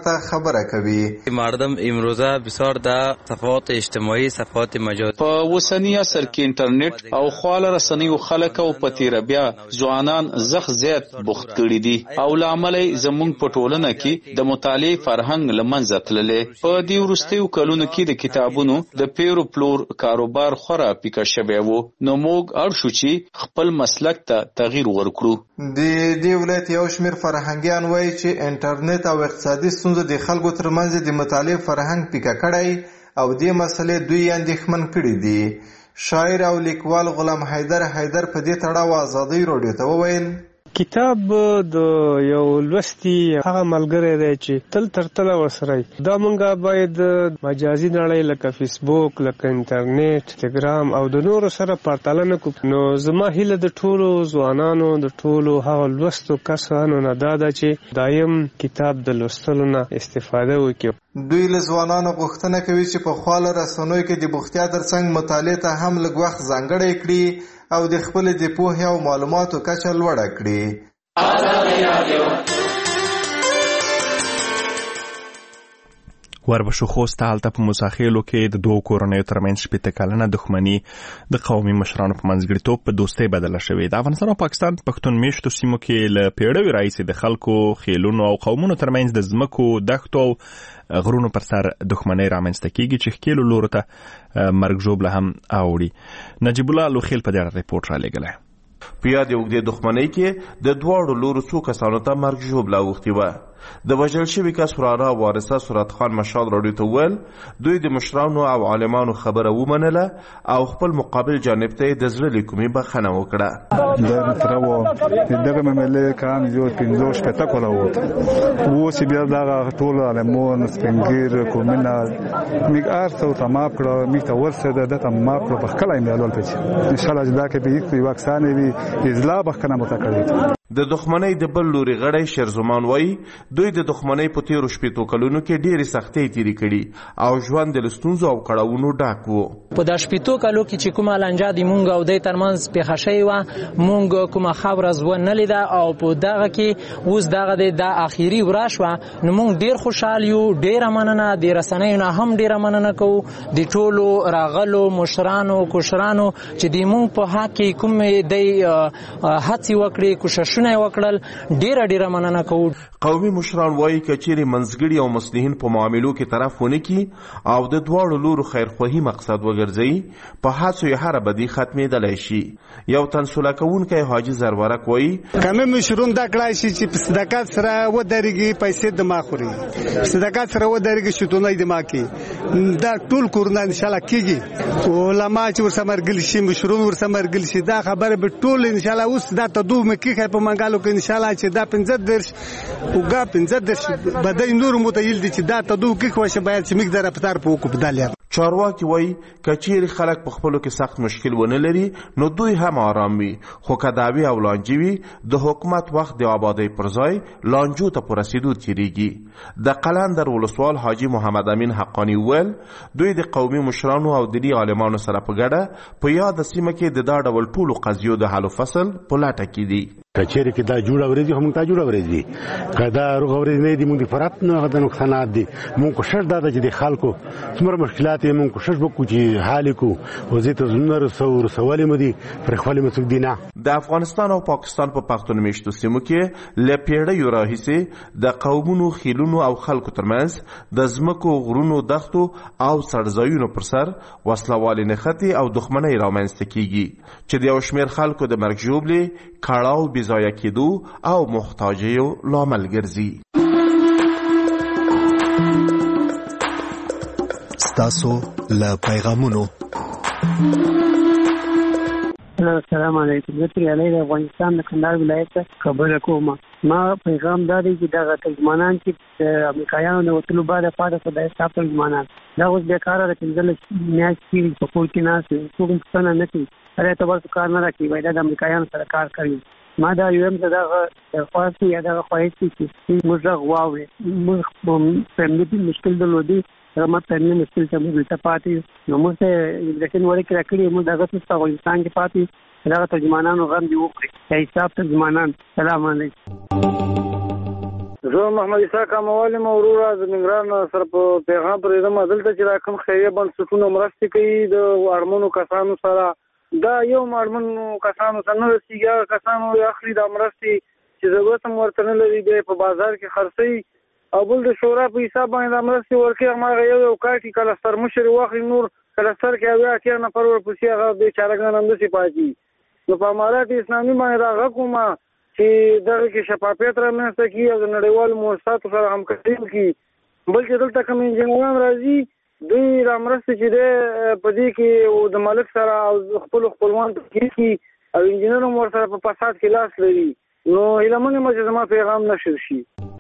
ته خبره کوي. مردم امروزه بسیار در صفحات اجتماعي صفحات مجازي په اوسنی عصر کې انټرنیټ او خواله رسنیو خلک او په تیر بیا ځوانان زخ زیات بوخت کړي دي او لامل زموږ په ټولنه کې د مطالعه فرهنګ لمنځه تللی. په دې وروستیو کلونو کې د کتابونو د پیرو پلور کاروبار خورا پیکه شوی و، نو موږ اړ شو چې خپل مسلک ته تغییر ورکړو. د دې ولایت یو شمېر فرهنګیان وایي چې انټرنیټ او اقتصادي ستونزو د خلکو ترمنځ د مطالعې فرهنګ پیکه کړی او دې مسلې دوی اندېښمن کړي دي. شاعر او لیکوال غلام حیدر حیدر په دې تړاو ازادۍ راډیو ته وویل: کتاب د یو لوستي هغه ملګری دی چې تل تر تله ورسره دا مونږه باید مجازي نړۍ لکه فیسبوک، لکه انټرنیټ، ټلګرام او د نورو سره پرتله نه کړو. نو زما هیله د ټولو ځوانانو د ټولو هغه لوستو کسانو نه دا ده چې دایم کتاب د لوستلو نه استفاده وکړي. دوی له ځوانانو غوښتنه کوي چې په خواله رسنیو کې د بوختیا ترڅنګ مطالعې ته هم لږ وخت ځانګړی کړي او د خپل د پوهې او معلوماتو کچه لوړه کړي. وربشو خوست هلته په موساخیلو کې د دوو کورنیو ترمنځ شپېته کلنه دښمني د قومي مشرانو په منځګړیتوب په دوستۍ بدله شوې. د افغانستان او پاکستان پښتون میشتو سیمو کې له پیړیو راهیسې د خلکو، خیلونو او قومونو ترمنځ د ځمکو، دښتو او غرونو پر سر دښمنۍ رامنځته کیږي چې ښکېلو لورو ته مرګ ژوبله هم اوړي. نجیب الله لوخیل په دې اړه ریپورټ رالیږلی. په یادې اوږدې دښمنۍ کې د دواړو لورو څو کسانو ته مرګ ژوبله اوښتې وه. د وژل شوي کس وراره وارثه سرت خان مشال راډیو ته وویل دوی د مشرانو او عالمانو خبره ومنله او خپل مقابل جانب ته د زړه له کومې بخښنه وکړه. دا تر و دغه مملې کان یو پنځه شپږ کاله وو اوس بیا دا ټول عالمون سپینګیر کومنا میګ ارسو تمام کړو میته ورسره د تمام کړو په خلای مېلول پچ ان شاء الله دا کې به یو واکسان وي اجلا بخښنه متکړه. د دښمنۍ د بل لوري غړی شیرزمان وایي دوی د دښمنۍ په تیرو شپېتو کلونو کې ډېرې سختۍ تېرې کړي او ژوند د له ستونزو او کړاوونو ډک و. په دا شپېتو کالو کې چې کومه لانجه د مونږ او دوی ترمنځ پېښه شوې وه مونږ کومه خبره زوه نه لیده او په دغه کې اوس دغه د دا اخري ورځ شوه نو مونږ ډېر خوشحال یو. ډېره مننه د رسنیو نه هم ډېره مننه کوو د ټولو راغلو مشرانو کوشرانو چې د مونږ په حق کې کومې دی هڅې وکړې کوششونه وکړل ډیره ډیره مننه کوو. قومي مشران وایي که چیرې منځګړي او مصلحین په معاملو کې طرف ونه کړي او د دواړو لورو خیرخواهي مقصد وګرځوي په هڅو یې هره بدي ختمېدلی شي. یو تنسوله کوونکی حاجي زرورک وایي کمې مشرون دا کړای شي چې په صداقت سره ودرېږي پیسې دماغ خوري، صداقت سره ودرېږي شتونی دماغ کې دا ټول کورونه انشاءالله کېږي. علما چې ورسره مرګلي شي مشرون ورسره مرګلي شي دا خبره به ټول انشاءالله اوس دا تدو مکیخه په منګالو کې انشاءالله چې دا پنځه درش وګا پنځه درش بدای نور متایل دي چې دا تدو کې خوښه باید چې موږ د رفتار په وکړو بدالیا. چارواکي وایي که چیرې خلک په خپلو کې سخت مشکل ونه لري نو دوی هم آرام وي، خو که دعوې او لانجې وي د حکومت وخت د آبادۍ پر ځای لانجو ته په رسېدو تېرېږي. د قلندر ولسوال حاجي محمد امین حقاني وویل دوی د قومي مشرانو او دیني عالمانو سره په ګډه په یاده سیمه کې د دا ډول ټولو قضیو د حل و فصل په لټه کې دي. کچېرې کې دا جوړه ورېځي هم تا جوړه ورېځي که دا روغه ورېځ نه دي مونږ د فرات نه د نقصانات دي مونږ کوشش دا ده چې د خلکو څومره مشکلات یې مونږ کوشش وکړو چې حل یې کړو وزې ته زړونه رسو رسولې مو دي پرې خپلې مو څوک دي نه. د افغانستان او پاکستان په پښتون میشتو سیمو کې له پیړیو راهیسې د قومونو، خیلونو او خلکو ترمنځ د ځمکو، غرونو، دښتو او څړځایونو پر سر وسلوالې نښتې او دښمنۍ رامنځته کیږي چې د یو شمېر خلکو د مرګ ژوبلې، کړاو، بېځایه کېدو او محتاجیو لامل ګرځي. ستاسو له پیغامونو السلام علیکم. زه ترې علی د افغانستان د کندهار ولایت خبره کوم. ما پیغام دا دی چې دغه ترجمانان چې د امریکایانو د وتلو بعد پاتې خدای صاحب ترجمانان دا اوس بیکاره د پنځلس میاشتې کېږي په کور کې ناست وي څوک پوښتنه نه کوي هر اعتبار کار نه راکوي وایي دا د امریکایانو سره کار کوي. ما دا یویم ته دغه درخواست یا دغه خواهش دی چې موږ غږ واورئ. موږ فیملي مشکل درلودي هغه ما فیملي مشکل ته موږ دلته پاتې یو نو موږ ته امیګریشن وړې کې راکړي موږ دغه څه په افغانستان کې پاتې دغه ترجمانانو غم دې وکړي. حساب ترجمانان سلام علیکم. زه محمد اسحاق اموالي مورورا د ننګرهار سره په پیغام پرې دم دلته چې راکم خیریه بنسټونه مرستې کوي د اړمنو کسانو سره دا یو اړمنو کسانو سره نه رسیږي کسانو اخلي د مرستې چې ضرورت هم ورته نه لري دی په بازار کې خرڅي او بل د شورا په حساب باندې مرستې ورکوي هغه یو یو کاټي کله ستر مشر واخلي نور کله ستر کې اویا اتیا نفر ورپسې هغه بیچارهګان همداسې پاتې نو په امارات اسلامي باندې راغږ کومه چې دغه کې شفافیت رامنځته کړي او د نړیوالو مؤسساتو سره همکاري وکړي بلکې دلته کوم انجینران راځي دوی را مرسته چې دی په دې کې د مالک سره او خپل خپلوان کېږي او انجینر هم ورسره په فساد کې لاس لري نو هیله منم چې زما پیغام نشر شي.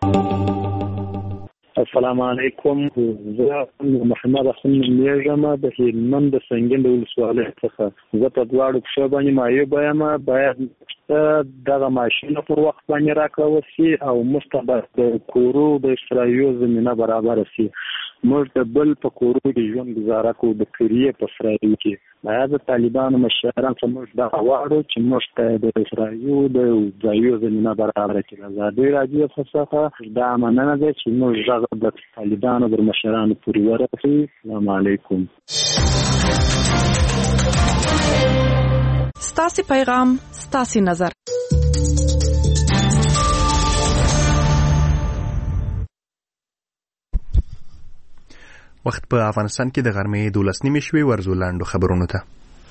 السلام علیکم. زه محمد حسن میرجم د هلمند د سنگین د ولسوالۍ څخه زه په دواړو پښو باندې معیوب یم باید دغه ماشین پر وخت باندې راکړل شي او مستبد د کورو د اشتراکي زمينه برابر شي. موږ د بل په کورو د ژوند گزاره کوو د کریه په اسرائیل کې باید د طالبانو مشران څخه موږ دا غواړو چې موږ ته د اسرائیل د ځایو زمينه برابر کړي. زادي راځي څخه دا مننه ده چې موږ د طالبانو د مشرانو پورې ورسوي. السلام علیکم. ستاسو پیغام ستاسو نظر. وخت په افغانستان کې د غرمې دولس نیمې شوې ورزو لاندو خبرونو ته.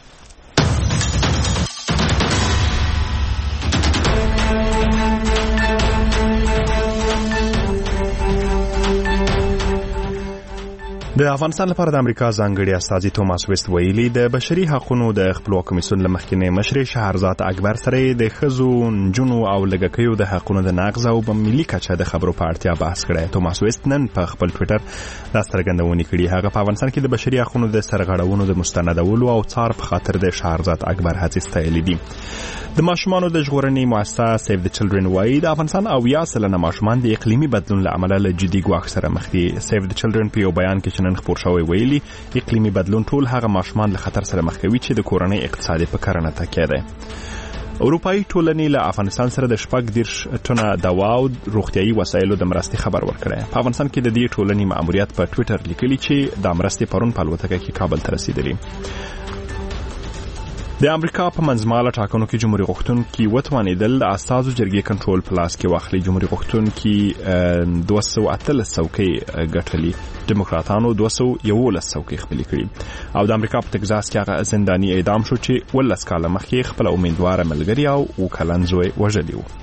د افغانستان لپاره د امریکا ځانګړي استازي توماس ویست ویلي د بشري حقوقو د خپلواک کمیسیون لمخکینه مشر شهرزاد اکبر سره د خزو نجونو او لګکیو د حقوقو د نقض او په ملي کچه د خبرو په اړتیا بحث کړی. توماس ویست نن په خپل ټوئیټر دا څرګندونه کړې. هغه په افغانستان کې د بشري حقوقو د سرغړونو د مستندولو او څار په خاطر د شهرزاد اکبر هڅې ستایلې دي. د ماشومانو د ژغورنې مؤسسه سیف د چلډرن وايي د افغانستان او یا سلنه ماشومان د اقلیمي بدلون له امله له جدي ګواښ سره مخ دي. سیف د چلډرن په یو بیان کې چې نن خپور شوی ویلي اقلیمي بدلون ټول هغه ماشومان له خطر سره مخ کوي چې د کورنۍ اقتصادي په کرنه تکیه ده. اروپایي ټولنې له افغانستان سره د شپږ دیرش ټنه دوا او روغتیايي وسایلو د مرستې خبر ورکړی. په افغانستان کې د دې ټولنې ماموریت په ټوئیټر لیکلي چې د مرستې پرون په الوتکه کې کابل ته رسیدلې. د امریکا په منځمهاله ټاکنو کې جمهوریت غوښتونکي وتوانېدل د استازو جرګې کنټرول په لاس کې واخلي. جمهوریت غوښتونکي دوه سوه اتلس څوکۍ ګټلي، ډیموکراتانو دوه سوه یولس څوکۍ خپلې کړي او د امریکا په تګزاس کې هغه زنداني اعدام شو چې ولس کاله مخکې خپل امیدواره ملګری او وکلن زوی وژلی و.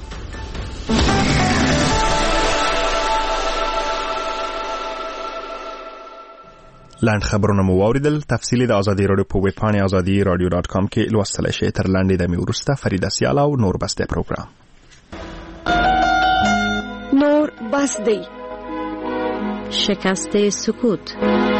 لاند خبرونه مو واوریدل. تفصیلی د ازادي رادیو په ویب پاڼه ازادي رادیو ډاټ کام کې لوستلی شئ. تر لاندې د مې وروسته فریده سیال او نور بس د پروګرام نور بس دی شکست سکوت.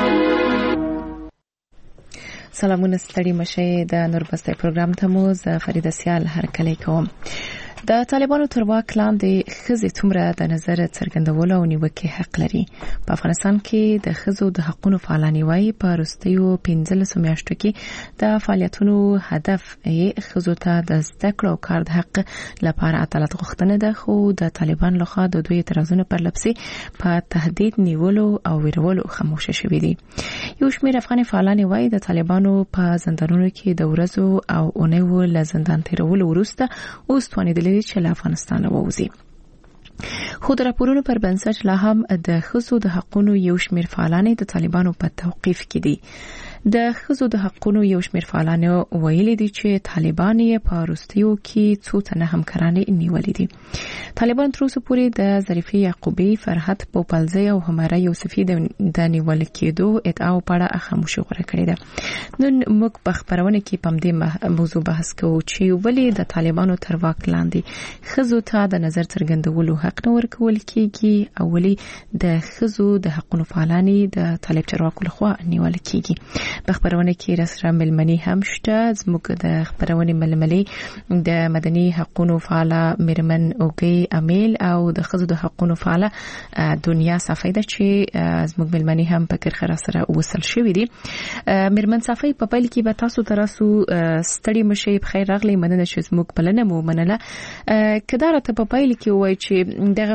سلامونه ستړي مشه د نور بس د پروګرام ته مو ز فریده سیال هرکلی کوم. د طالبانو تر واک لاندې ښځې څومره د نظر څرګندولو او نیوکې حق لري. په افغانستان کې د ښځو د حقوقو فعالان وايي په وروستیو پنځلسو میاشتو کې د فعالیتونو هدف یې ښځو ته د زده کړو او کار د حق لپاره عدالت غوښتنه ده، خو د طالبان لخوا د دوی اعتراضونو پر لپسې په تهدید نیولو او ویرولو خاموشه شوي دي. یو شمېر افغان فعالان وايي د طالبانو په زندانونو کې د ورځو او اونیو له زندان تیرولو وروسته اوس توانېدلي چې له افغانستان ووځي. خو د راپورونو پر بنسټ لا هم د ښځو د حقوقو یو شمېر فعالان د طالبانو په توقیف کې دي. د ښځو د حقوقو یو شمېر فعالان ویلي دي چې طالبان یې په وروستیو کې څو تنه همکاران نیولي دي. طالبان تر اوسه پورې د ظریفې یعقوبي، فرحت پوپلزی او هماره یوسفي د نیول کېدو ادعاو په اړه خاموشي غوره کړې ده. نن موږ په خبرونه کې په دې موضوع بحث کوو چې ولې د طالبانو تر واک لاندې ښځو ته د نظر څرګندولو حق نه ورکول کېږي او ولې د ښځو د حقوقو فعالان د طالب چارواکو لخوا نیول کېږي. په خبرونه کې رسره ملمني هم شته. زموږ د خبرونه ململي د مدني حقوقو فعاله میرمن اوګي امیل او د ښځو د حقوقو فعاله دنیا صافی ده چې زموږ ملمني هم په کرخه سره وصل شوې دي. میرمن صافی په پیل کې به تاسو تراسو ستړي مشي بخیر راغلی، مننه چې زموږ بلنه مو منله. کدارته په پیل کې وای چې دغه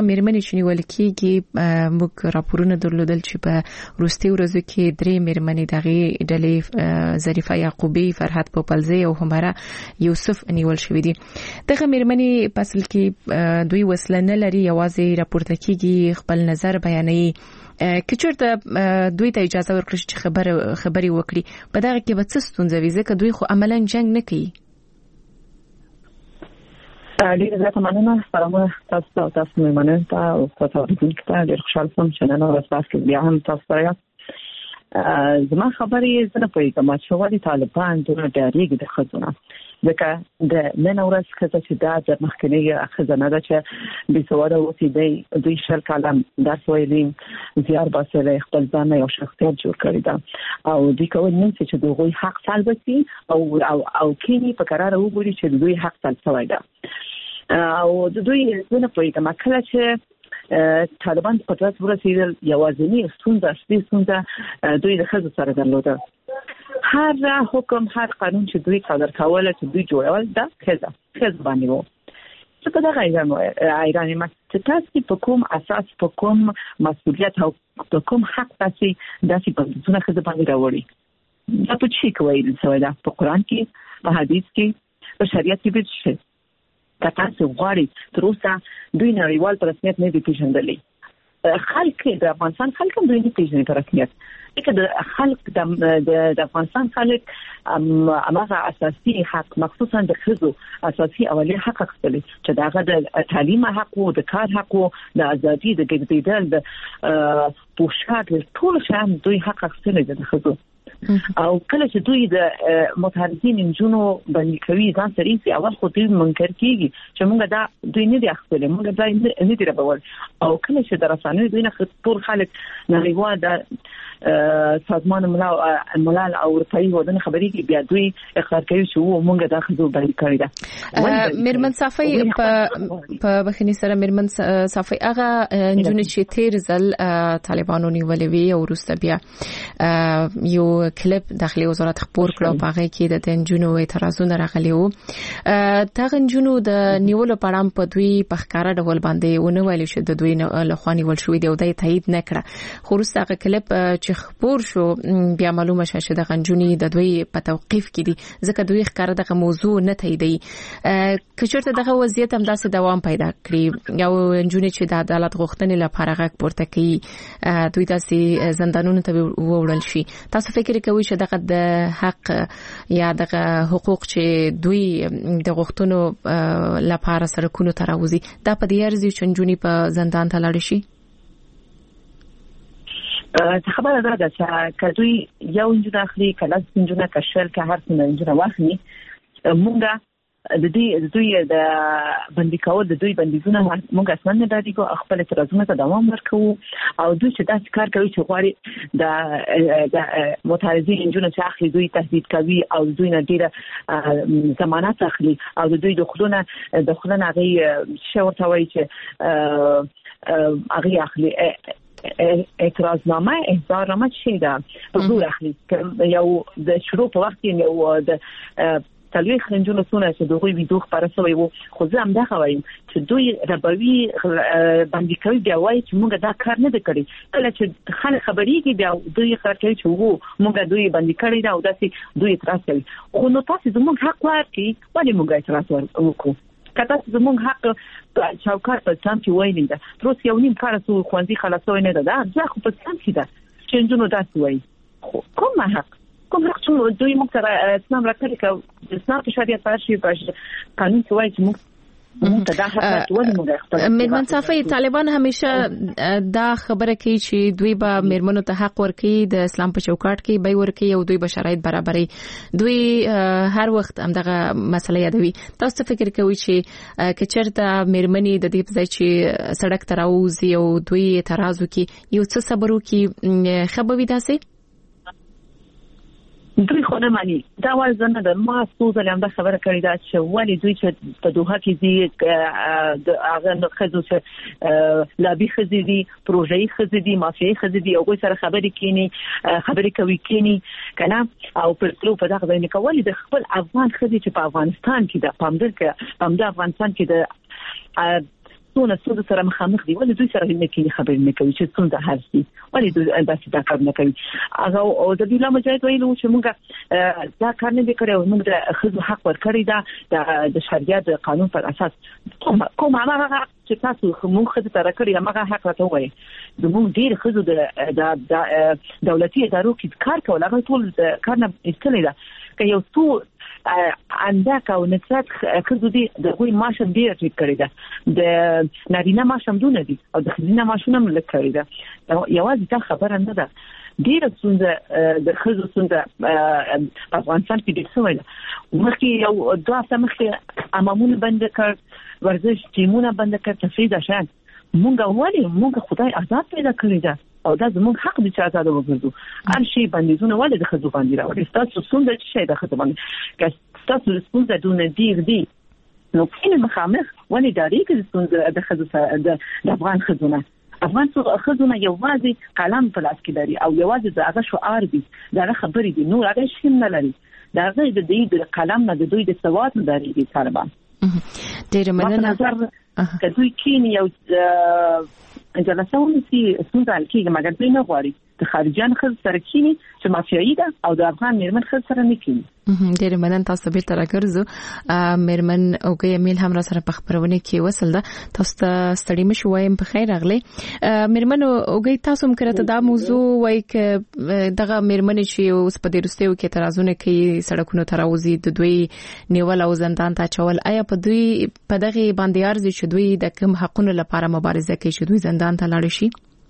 میرمنې چې نیول کېږي موږ راپورونه درلودل چې په وروستي ورځو کې درې میرمنې دغه ډلې ظریفه یعقوبی، فرحت پوپلزی او هماره یوسف نیول شوې دي. دغه میرمنې په اصل کې دوی وسله نه لري، یوازې راپورته کېږي، خپل نظر بیانوي. که چېرته دوی ته اجازه ورکړي چې خبره خبري وکړي په دغه کې به څه ستونزه وي، ځکه دوی خو عملاً جنگ نه کوي. ډېر زیاته مننه. سلامونه تاسو ته او تاسو مېلمنو ته او تاسو اوریدونکو ته. ډېر خوشحال شوم چې نن ورځ تاسو بیا هم تاسو سره یاست. زما خبرې زه نه پوهېږم چې ولې طالبان دومره ډارېږي د ښځو نه، ځکه د نن ورځ ښځه چې دا د مخکنۍ ښځه نه ده چې بېسواده اوسي، دوی شل کاله درس ویلي، زیار باسلی، خپل ځان یو شخصیت جوړ کړی ده او دوی کولی نه شي چې د هغوی حق سلب کړي او او کینی په قراره وګوري چې د دوی حق سلب شوی ده. او د دوی زه نه پوهېږم کله چې طالبان په قدرت ورسېدل، یوازینۍ ستونزه اصلي ستونزه دوی د ښځو سره درلوده. هر حکم، هر قانون چې دوی صادر کوله، چې دوی جوړول، دا ښځه ښځه باندې وو. څه په دغه ایران یم چې تاسو په کوم اساس، په کوم مسؤلیت او په کوم حق تاسو داسې بندیزونه ښځه باندې راوړي؟ دا په چی کې ویل شوی ده؟ په قرآن کې، په حدیث کې، په شریعت کې به څه که تاسو غواړئ تر اوسه دوی نړیوال په رسمیت نه دي پیژندلي. خلک د افغانستان خلک هم دوی نه پیژني په رسمیت، ځکه د خلک د افغانستان خلک هغه اساسي حق، مخصوصا د ښځو اساسي اولي حق اخیستلی چې دغه د تعلیم حق وو، د کار حق وو، د ازادي، د ګرځېدل، د پوشاک، ټول شیان دوی حق اخیستلی دي د ښځو. او کله چې دوی د متحرزین نجونو باندې کوي ځان سره یې اول خو دوی منکر کیږي چې موږ دا دوی نه دي اخیستلی، موږ دا نه دي رابول. او کله چې د رسنیو دوی نه ټول خلک نړیوال د سازمان ملل او اروپایي هیوادونو خبرې کوي، بیا دوی اقرار کوي چې وو موږ دا ښځو باندې کړی ده. میرمن صافی په بخنی سره میرمن صافی هغه نجونې چې تیر ځل طالبانو نیولې وي او وروسته بیا یو کلیپ داخلي وزارت خبر کړو په هغه کې د نجونو اعتراضونه راغلي وو. دغه نجونو د نیولو په اړه په دوی په ښکارا ډول باندې ونه ویل چې د دوی له خوا نیول شوې دی او د تایید نه کړه، خو وروسته هغه کلیپ چې خبر شو بیا معلومه شوه چې د نجونې د دوی په توقیف کې دي، ځکه دوی ښکارا دغه موضوع نه تاییدي. که چېرته دغه وضعیت هم داسې دوام پیدا کړي او نجونې چې د عدالت غوښتنې لپاره غږ پورته کوي دوی داسې زندانونو ته ووړل شي، تاسو فکر کوئ چې دغه د حق یا دغه حقوق چې دوی د غوښتنو لپاره سرکونو ته راوځي دا په دې ارزي چې نجونې په زندان ته لاړ شي؟ خبره دا ده چې کدوې یو نجونه اخلي، کله نجونه کشل که هر څه نجونه واخلي، مونږه د دې د دوی د بندي کول، د دوی بندیزونه مونږ اصلا نه دادي کو خپل اعتراضونه ته دوام ورکوو. او دوی چې داسې کار کوي چې غواړي د متحرزین نجونه چې اخلي دوی تهدید کوي او دوی نه ډیره ضمانت اخلي او د دوی دخلونه دخلونه هغه څه ورته وایي چې هغه اخلي اعتراضنامه احضارنامه چی ده په زور اخلي. یو د شروع په وخت کې یو د تلوي خنجونه سونه چې دوی ویډیو خبره شوی وو، خو زه هم دا وایم چې دوی ربوي باندې کوي بیا وایي چې موږ دا کار نه کړی. کله چې خلک خبرېږي بیا دوی خبر کوي چې وو موږ دوی باندې کړی دا او داسې دوی اعتراض کوي. خو نو تاسو زموږ حق ورکړي، ولې موږ اعتراض وکړو؟ کله چې زموږ حق چوکاټ په ځان کې وایي دا تر اوسه یو نیم کال سو خوندې خلاصوي نه ده، دا ځکه په ځان کې ده چې نجونو داسې وایي. کوم حق کوم حق چې دوی موږ سره اسلام راکړي که اسلام په شریعت په شی په قانون کې وایي چې موږ میرمن صافی طالبان همیشه دا خبره کوي چې دوی به میرمنو ته حق ورکړي، د اسلام په چوکاټ کې به ورکړي او دوی به شرایط برابري. دوی هر وخت همدغه مسله یادوي. تاسو فکر کوئ چې که چېرته میرمنې د دې په ځای چې سړک ته راوځي او دوی اعتراض وکړي یو څه صبر وکړي ښه به وي داسې؟ دوی خو نه مانی. دا ول زنه د ما څو ځله هم دا خبره کړې ده چې ولې دوی چې په دوحه کې دي د هغه خزو چې لابي خزي دي، پروژې خزي دي، مافیای خزي دي او سره خبرې کینی خبرې کوي کینی کنه او پر څلو په دغه ځای نه کولې د خپل افغان خزي چې په افغانستان کې ده، پامدر کې پامدر افغانستان کې ده څونه څه سره مخامخ دي ولې دوی سره نه کوي خبرې نه کوي چې څنګه حل شي ولې دوی داسې دا کار نه کوي هغه او د بلا مجاهد ویلو چې موږ دا کار نه وکړو موږ د خزو حق ورکړی دا د شریعت قانون پر اساس کوم هغه چې تاسو موږ خزو تر کړی هغه حق راته وایي د موږ ډیر خزو د دولتي ادارو کې کار کول هغه ټول کار نه استلې ده که یو څو اندک او نصرت خزو دي د غوي ماشم ډیر ټیک کړی ده د نارینه ماشم دونه دي او د خزینه ماشونه ملک کړی ده یوازې دا خبره نه ده ډیر څنګه د خزو څنګه افغانستان کې د څه مخکې یو دوه سمخه امامونه بند کړ ورزش ټیمونه بند کړ تفریح شان مونږ ولې مونږ خدای آزاد پیدا کړی ده او دا زموږ حق دی چې آزاد وګرځو هر شی بندیزونه ولې د خزو باندې راوړي تاسو څنګه چې شي د خزو باندې که تاسو څنګه دونه ډیر دي نو کله مخامخ ولې داري کې څنګه د خزو د افغان خزونه افغان خزونه یوازې قلم په لاس کې لري او یوازې دغه شعار دي دغه خبرې دي نو هغه شي نه لري دغه د دې د قلم نه د دوی د سواد نه لري دي طالبان ډېر مننه که دوی کینی یو جلسه ونیسي څنګه کېږي مګر دوی نه غواړي د خارجيان خزو سره کینی چې مافیایي ده او د افغان میرمن خزو سره نه کینی ډېر مننه تاسو به تر راګرځو میرمن اوګي امیل هم را سره په خبرونه کې وصل ده تاسو ته ستړي مشو وایم په خیر راغلی میرمن اوګي تاسو هم کړه دا موضوع وای ک دغه میرمن چې اوس په درستیو کې اعتراضونه کوي سړکونو تراوزی د دوی نیول او زندان ته چول آیا په دوی په دغه باندې ارزي چې دوی د کوم حقونو لپاره مبارزه کوي چې دوی زندان ته لاړ شي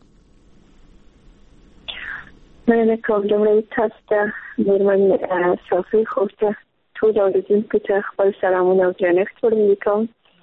مننه کوم لومړی تاسو ته میرمن صافي خوسته ټول اوریدونکو ته خپل سلامونه او درنښت وړاندې کوم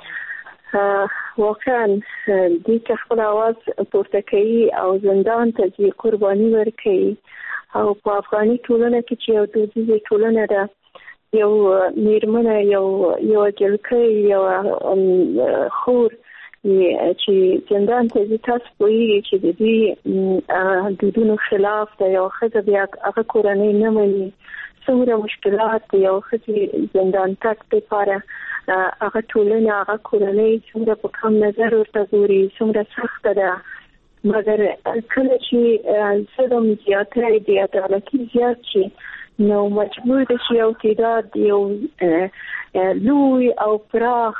واقعا دې خپل आवाज پورته کوي او زندان ته ځي قرباني ورکوي او په افغاني ټولنه کې چې یو دودیزه ټولنه ده یو میرمن یو یو جلکه یو خور چې زندان ته ځي تاسو وایي چې د دې د دونو خلاف د یو خزه بیا هغه کورنۍ نه مني څومره مشکلات یو خزه زندان تک لپاره هغه ټولنه هغه کورنۍ څومره په کم نظر ورته ګوري څومره سخت ده مګر کله چې ظلم زیاته دی عدالت زیات شي نو مجبور دي چې یو تعداد یو لوی او پراخ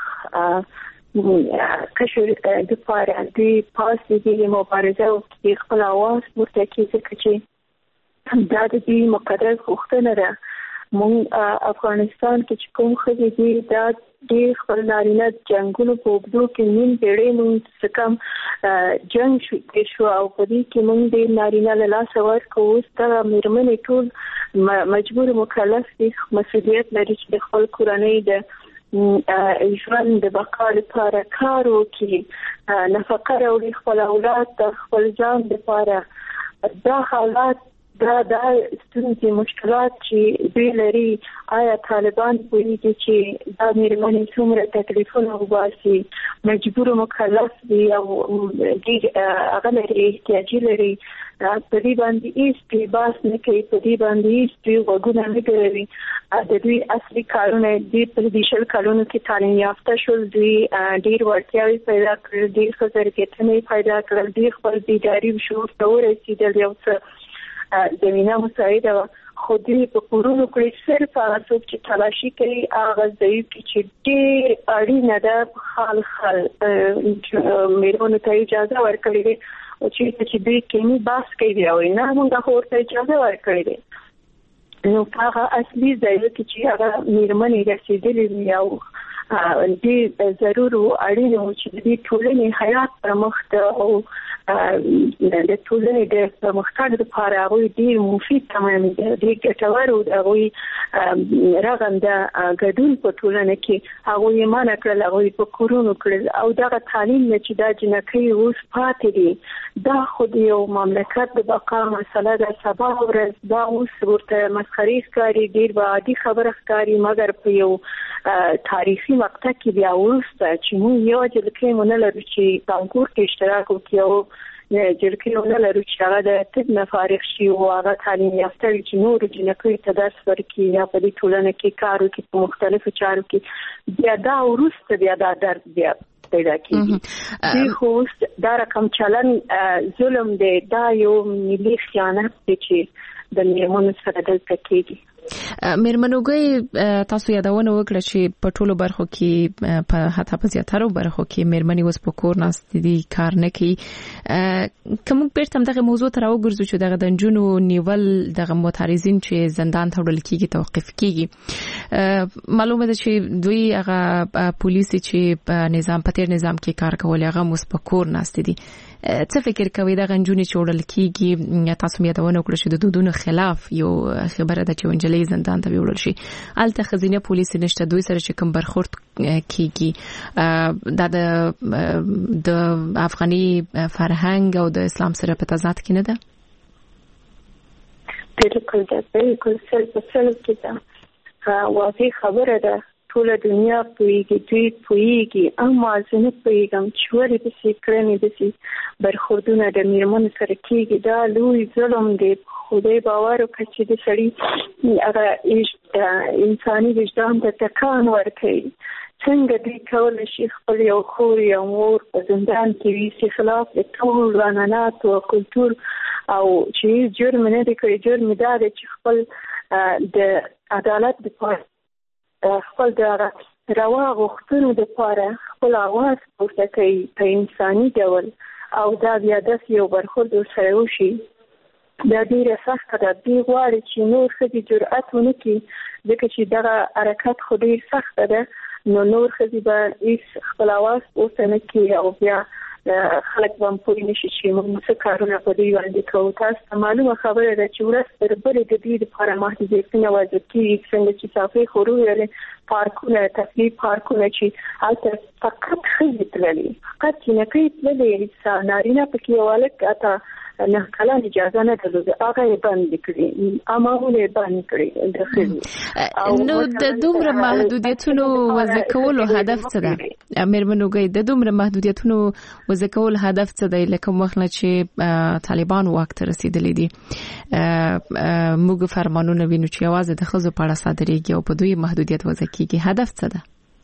کشور د پاره د پاسې د مبارزه او د خپل आवाज ورته کیږي چې دا د دې مقدس غوښتنه ده مونږ افغانستان کې کوم خدي دي دا د خپل نارینه جنگونو په وګړو کې نن ډېرې مونږ څخه جنگ شو او په دې کې مونږ د نارینه له لاس ورکو ستاسو میرمنې ټول مجبور مکلف دي مسؤلیت لري چې خپل کورنۍ د ژوند د بقا لپاره کار وکړي نفقه راوړي خپل اولاد خپل ځان لپاره دا حالات دا د ستونزې مشکلات چې دوی لري آیا طالبان پوهیږي چې دا میرمنې څومره تکلیفونه وباسي مجبور مکلف دي او هغه لري احتیاجي لري په دې باندې ایستي باس نه کوي په دې باندې ایستي وګونه نه کوي د دوی اصلي کارونه دي په دې شل کارونو کې تعلیم یافته شول دوی ډیر ورتیاوي پیدا کړل ډیر خبرې پیدا کړل ډیر خپل دیداري شو ورسېدل یو څه زمينه مساعده خو دې په کورونو کې صرف هغه څوک چې تلاشي کوي هغه ضعیف چې ډېر اړینه ده خال خال میرمنو ته اجازه ورکړي دي او چې چې دې کینی باس کوي او نه موږ ورته اجازه ورکړي دي نو هغه اصلي ضعیف چې هغه میرمنې رسیدلې او دې ضروري اړینه و چې دې ټولنې حیات پرمخته او د ټولنې د پرمختګ لپاره هغه ډیر مفید تمام دي د ګټور او هغه رغنده ګډون په ټولنه کې هغه یې مانه کړل هغه په کورونو کړل او دا تعلیم چې دا جنکې اوس پاتې دي دا خو یو مملکت د بقا مسله ده سبا ورځ دا اوس ورته مسخري ښکاري ډیر به عادي خبره ښکاري مګر په یو تاریخي مقطع کې بیا ورسته چې موږ یو جلکې مونږ لرو چې کانکور کې اشتراک وکړو جلکې مونږ لرو چې هغه د طب نه فارغ شي او هغه تعلیم یافته وي چې نور جنکې ته درس ورکړي یا په دې ټولنه کې کار وکړي په مختلفو چارو کې بیا دا ورسته بیا دا درد بیا پیدا کیږي دوی خو دا رقم چلن ظلم دی دا یو ملي خیانت دی چې د میرمنو سره دلته کیږي میرمنوګي تاسو یادونه وکړه چې په ټولو برخو کې په حتی په زیاترو برخو کې میرمنې اوس په کور ناست دي کار نه کوي کوم بیرته دغه موضوع تر وګرځو چې دغه د جنونو نیول دغه معترضین چې زندان ته وړل کیږي توقيف کیږي معلومه ده چې دوی هغه پولیس چې په نظام په تیر نظام کې کار کول هغه اوس په کور ناست دي څه فکر کوي د غنجونی چوړل کیږي تاسو مې دا ونه کړی چې د دودونو خلاف یو خبره ده چې ونجلې زندان ته وړل شي الته خزینه پولیس نشته دوی سره چې کوم برخورد کیږي دا د د افغاني فرهنګ او د اسلام سره په تضاد کې نه ده بالکل دا بالکل سل په سل کې دا واضح خبره ده ټول دنیا پویږي دوی پویږي اما ځنه پویګم چې ولې د سیکرنې د سي برخوردونه د میرمنو سره کیږي دا لوی ظلم دی خدای باور وکړي چې د سړي هغه انساني وجدان ته ټکان ورکړي څنګه دوی کولای شي خپل یو خور یا مور په زندان کې وي چې خلاف د ټول عنعنات او کلتور او چې جرم نه دی کوي جرم دا دی چې خپل د عدالت لپاره خپل د روا غوښتنو لپاره خپل اواز پورته کوي په انساني ډول او دا بیا د یو برخورد سره وشي دا ډیره سخته ده دوی غواړي چې نور ښځې جرأت ونه کړي ځکه چې دغه حرکت خو ډېر سخته ده نو نور ښځې به هېڅ خپل اواز پورته نه کړي او بیا خلک به هم پوه نه شي چې موږ څه کارونه په دوی باندې کوو تاسو ته معلومه خبره ده چې ورځ تر بلې د دوی دپاره محدودیتونه وضع کېږي څنګه چې صافۍ خو وویلې پارکونه تفریح پارکونه چې هلته فقط ښځې تللې فقط جینکۍ تللې نارینه پکې یو هلک حتی نه کلان اجازه نه درلوده هغه یې بند کړي امامونه یې بند کړي د ښځې نو د دومره محدودیتونو وضع کولو هدف څه ده میرمنوګۍ د دومره محدودیتونو وضع کول هدف څه دی لکه وخت نه چې طالبان واک ته رسیدلي دي موږ فرمانونه وینو چې یوازې د ښځو په اړه صادریږي او په دوی محدودیت وضع کیږي هدف څه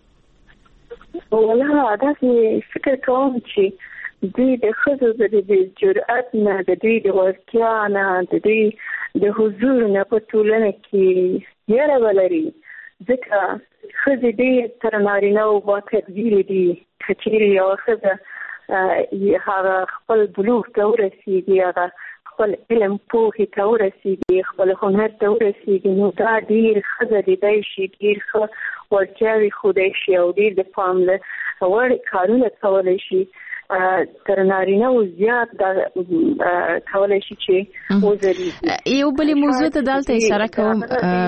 ده والله هدف فکر کوم چې دوی د ښځو د جرأت نه د دوی د وړتیا نه د دوی د حضور نه په ټولنه کې یاره ولري ځکه ښځې ډېر تر نارینهو باتدبیرې دي که چیرې یوه ښځه هغه خپل بلوغ ته ورسېږي هغه خپل علم پوهې ته ورسېږي خپل هنر ته ورسېږي نو دا ډېر ښځه لیدی شي ډېر ښه وړتیاوې ښودی شي او ډېر د پام له وړ کارونه کولی شي تر نارینه او زیات دا کولای شي چې وزري یو بل موضوع ته دلته اشاره کوم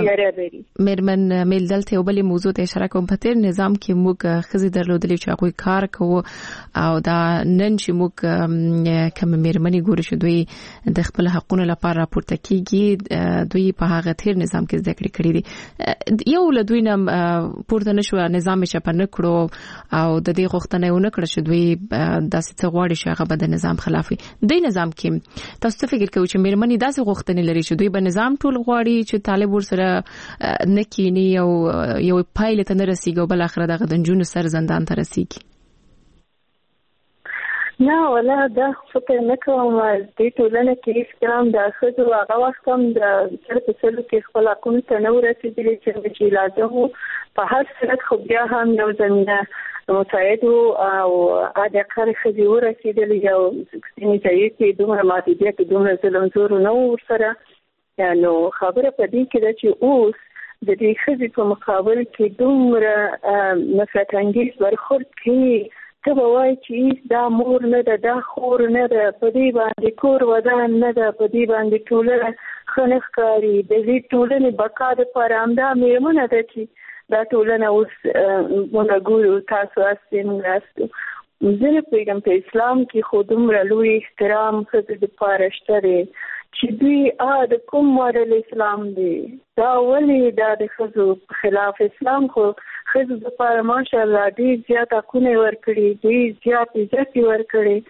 میرمن میل دلته یو بل موضوع ته اشاره کوم په تیر نظام کې موږ خزي درلودلې چې هغه کار کوو او دا نن چې موږ کوم میرمنې ګوري چې دوی د خپل حقوقو لپاره راپورته کیږي دوی په هغه تیر نظام کې ذکر کړی دي یو له دوی نه پورته نشو نظام چې په نکړو او د دې غوښتنه یو نکړه چې دوی داسې څه غواړي چې هغه به د نظام خلاف وي د نظام کې تاسو څه فکر کوئ چې میرمنې داسې غوښتنې لري چې دوی به نظام ټول غواړي چې طالب ورسره نه کینی او یو پایله ته نه رسیږي او بل اخر دغه د نجونو سر زندان ته رسیږي نه ولا دا فکر نه کوم د ټولنه کې اسلام د ښځو هغه وخت هم د سر په سلو کې خپل حقوقو ته نه ورسېدلي چې لازم په هر صورت خو بیا هم یو زمینه متعهد او عادي کار خزي ورسېدل یو سکسینی ځای کې دومره محدودیت دومره ظلم زور نه ورسره نو خبره په دې کې ده چې اوس د دې خزي په مقابل کې دومره نفرت انګیز برخورد کوي ته به وایي چې دا مور نه ده دا خور نه ده په دې باندې کور ودان نه ده په دې باندې ټولنه ښه نه ښکاري د دې ټولنې بقا دپاره همدا مېرمنه ده چې دا ټولنه اوس مونږ ګورو تاسو استئ موږ استو زه نه پوهېږم په اسلام کې خو دومره لوی احترام ښځو دپاره شته دی چې دوی ا د کوم ماډل اسلام دی دا ولې دا د ښځو په خلاف اسلام خو ښځو دپاره ماشاءالله ډېر زیات حقونه یې ورکړي ډېر زیات عزت یې ورکړی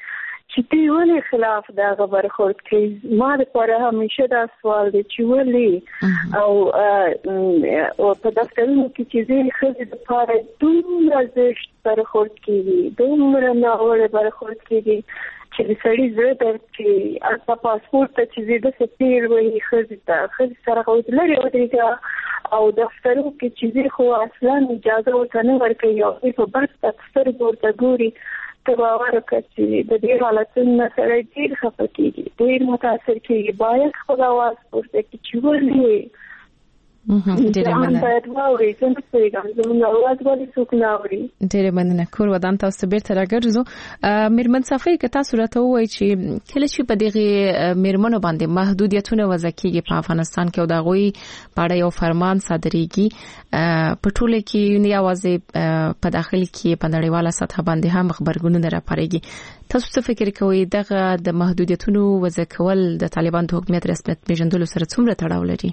چې دوی ولې خلاف دغه برخورد کوي. ما لپاره همیشه دا سوال دی چې ولې او او په دفترونو کې چې ځینې ښځې دپاره دومره زشت برخورد کېږي، دومره ناوړه برخورد کېږي چې د سړي زړه درد کوي. هلته پاسپورټ ته چې ځي داسې تېل وهي ښځې ته، ښځې سره خو لرې ودرېږه او دفترونو کې چې ځي خو اصلا اجازه ورته نه ورکوي او دوی په بس سترګو ورته ګوري. ته باور وکړه چې د دې حالتونو نه سړی ډېر خفه کېږي، ډېر متاثر کېږي. باید خپل اواز پورته کړي چې ولې ډېره مننه. باید واوري، څنګه پوهېږم زموږ اواز ولې څوک نه اوري. ډېره مننه. کور ودان تاسو بیرته راګرځو. میرمن صفی که تاسو راته ووایئ چې کله چې په دغه میرمنو باندې محدودیتونه وضع کېږي په افغانستان کې او د هغوی په اړه یو فرمان صادریږي په ټوله کې نه یوازې په داخل کې په نړیواله سطح باندې هم خبرګونونه راپارېږي، تاسو څه فکر کوئ دغه د محدودیتونو وضع کول د طالبان د حکومت رسمیت پیژندلو سره څومره تړاو لري؟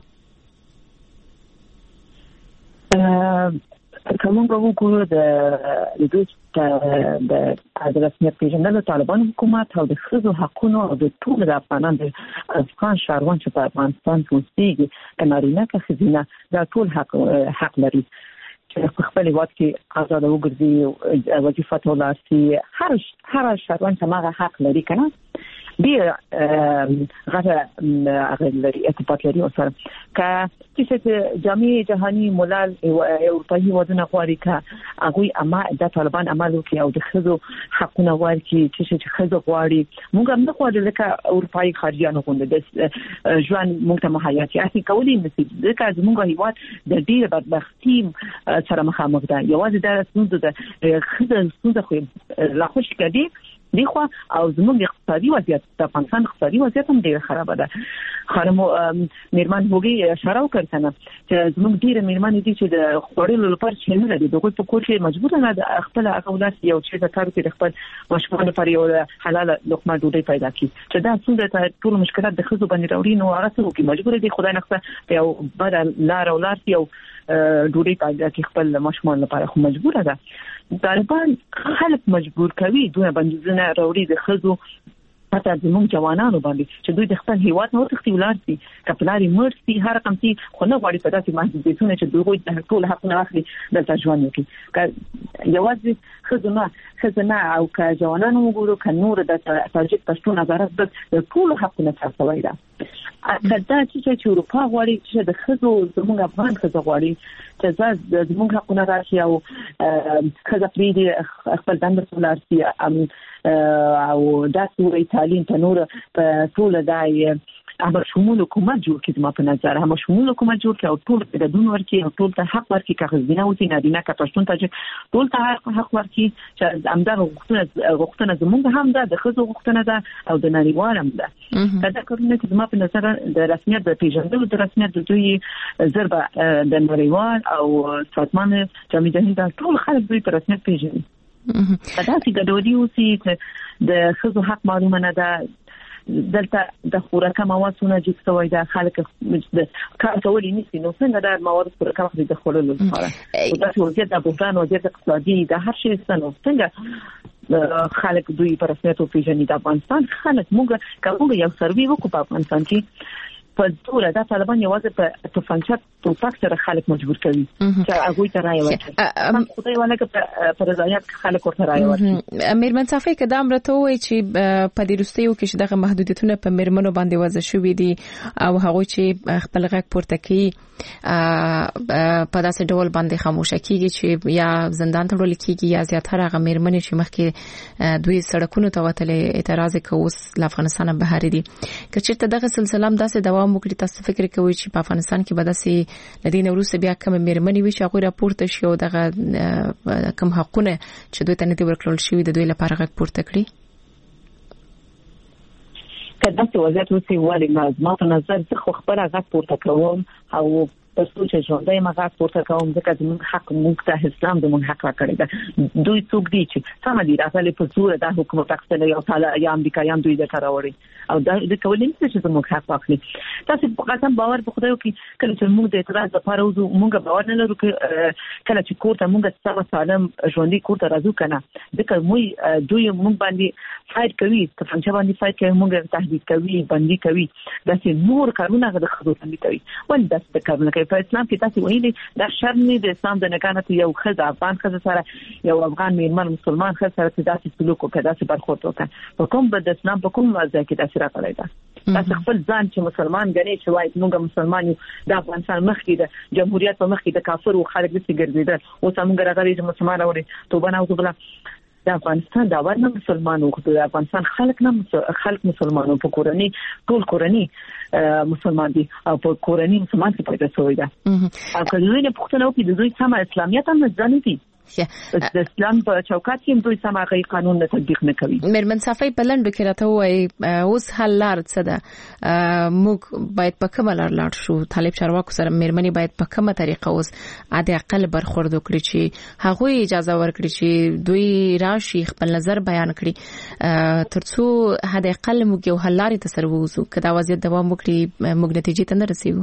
کومه وګورو د دوی د رسمیت پیژندلو طالبان حکومت او د ښځو حقونو او د ټول د افغانانو د افغان شهروان چې په افغانستان کې اوسېږي که نارینه که ښځینه دا ټول حق حق لري چې په خپل هېواد کې آزاد وګرځي، وظیفه ته ولاړ شي. هر هر شهروان چې هغه حق لري که نه ډېر غټه هغه لري ارتباط لري ورسره. که چې جامع جهاني ملل اروپایي هېوادونه غواړي که هغوی د طالبان عمل وکړي او د ښځو حقونه ورکړي، چې چې ښځه غواړي موږ هم نه غواړو لکه اروپایي خارجیانو غوندې د ژوند موږ ته مهیا شي. هسې کولی نه شي ځکه زموږ هېواد د ډېرې بدبختي سره مخامخ ده. یوازې دا ستونزه ده ښځه ستونزه خو لا خوش کړي دی خو او زموږ اقتصادي وضعیت د افغانستان اقتصادي وضعیت هم ډېر خراب ده. خانم میرمن هوګي اشاره وکړه کنه چې زموږ ډېر میرمن دي چې د خوړلو لپاره چې نه لري، دغه په کور کې مجبور نه ده خپل اولاد یو چې د کار کې خپل مشغول لپاره یو حلال لقمه ډوډۍ پیدا کړي. چې دا څنګه ټول مشکلات د خزو باندې راوړي نو هغه څه کوي مجبور دي خدای نقصه په یو بدل لار او لار یو ډوډۍ پیدا کړي خپل مشغول لپاره، خو مجبور ده. طالبان خلک مجبور کوي دوی بندیزونه راوړي د خزو حتی زموږ جوانانو باندې چې دوی د خپل هیواد نه وتښتي ولاړ شي، کپلاري مړ شي، هر رقم شي، خو نه غواړي په داسې محدودیتونه چې دوی د ټول حقونه اخلي دلته ژوند وکړي. یوازې ښځو نه ښځه نه او که جوانانو وګورو که نور د تاجک پښتون هزاره د ټولو حقونه څرخوی ده. که دا چې چې اروپا غواړي چې د ښځو زموږ افغان ښځه غواړي چې زموږ حقونه راشي او ښځه پرېږدي خپل دنده ته ولاړ شي او داسې وایي تعلیم ته نور په ټوله دا همه شمول حکومت جوړ کړي. زما په نظر همه شمول حکومت جوړ کړي او ټول ګډون ورکړي او ټول ته حق ورکړي، که ښځینه اوسي نارینه که پښتون تاجک ټول ته حق ورکړي چې همدغه غوښتنه زموږ هم ده، د ښځو غوښتنه ده او د نړیوال هم ده. که دا کارونه چې زما په نظر د رسمیت د پیژندلو د رسمیت د دوی زر به د نړیوال او سازمان جامع جهاني دا ټول خلک دوی په رسمیت پیژني. که داسې ګډوډي اوسي چې د ښځو حق معلومه نه ده، دلته د خوراکه مواد څونه جذب شوی ده، خلک د کار کولی نشي، نو څنګه دا مواد خوراکه وخت د خورلو لپاره دا وضعیت د بحران وضعیت اقتصادي د هر شي څنګه څنګه خلک دوی په رسمیت پیژني. د افغانستان خلک موږ کوم یو سروي وکړو په افغانستان کې په ټول دا طالبان یوازې په تفنچات توپک سره خلک مجبور کوي چې هغه ته راي ورکړي. خدای ولکه په رضایت خلک ورته راي ورکړي. میرمن صفی که دا امرته وایي چې په دې وروستیو کې چې دغه محدودیتونه په میرمنو باندې وضع شوي دي او هغه چې خپل غږ پورته کوي په داسې ډول باندې خاموشه کیږي چې یا زندان ته وړل کیږي یا زیاتره هغه میرمنې چې مخکې دوی سړکونو ته وتلې اعتراض کوي اوس له افغانستانه بهر دي. که چېرته دغه سلسله هم داسې دوام وکړي تاسو فکر کوئ چې په افغانستان کې به داسې لدین وروسته بیا کوم میرمنې وي چې هغوی راپورته شي او دغه کوم حقونه چې دوی ته نه دي ورکړل شوي د دوی لپاره غږ پورته کړي؟ که داسې وضعیت اوسي ولې ما په نظر زه خو خپله غږ پورته کوم او تاسو چې ژوندۍ مغاک پورته کوم ځکه زموږ حق موږ ته اسلام زموږ حق راکړی دی. دوی څوک دي چې سم دي راغلي په زور د حکومت اخیستل یو تعالی یا امریکایان دوی د کاروي او دا د کولین چې زموږ حق واخلي. تاسو په قسم باور په خدای کې کله چې موږ د اعتراض لپاره وځو موږ باور نه لرو کله چې کوړه موږ سم سالم ژوندۍ کوړه راځو کنه ځکه موږ دوی موږ باندې فایټ کوي ته څنګه باندې فایټ کوي موږ تهدید کوي باندې کوي دا چې نور کارونه غوښتل خدای باندې کوي ول دا څه کارونه کوي په اسلام کې تاسو وایي دا شرم نه د اسلام د نکانت یو خزه افغان خزه سره یو افغان میرمن مسلمان خزه سره تاسو سلوک وکړه تاسو برخورد وکړه په کوم بد اسلام په کوم ځای کې تاسو راغلی دا تاسو خپل ځان چې مسلمان غني چې وایي موږ مسلمان یو د افغانستان مخکې د جمهوریت په مخکې د کافر او خلک د سیګرځیدل او څنګه راغلي چې مسلمان اوري توبه نه وکړه د افغانستان دا ورنه مسلمانانو خو د افغانستان خلک نه خلک مسلمانانو په کورنۍ ټول کورنۍ مسلمان دي او په کورنۍ مسلمان څخه پیدا شوی دا او کله نه پښتنه او د دوی سم اسلامیت هم ځانې دي د اسلام په چوکاټ کې دوی سم هغه قانون نه تطبیق نه کوي. مېرمن صافي په لندو کې راته وایي اوس حل لار څه ده موږ باید په کومه لار لاړ شو طالب چارواکو سره مېرمنې باید په کومه طریقه اوس عادي اقل برخورد وکړي چې هغه اجازه ورکړي چې دوی راشي خپل نظر بیان کړي ترڅو هدا اقل موږ یو حل لارې ته سره ووزو کدا وضعیت دوام وکړي موږ نتیجې ته نه رسیږو.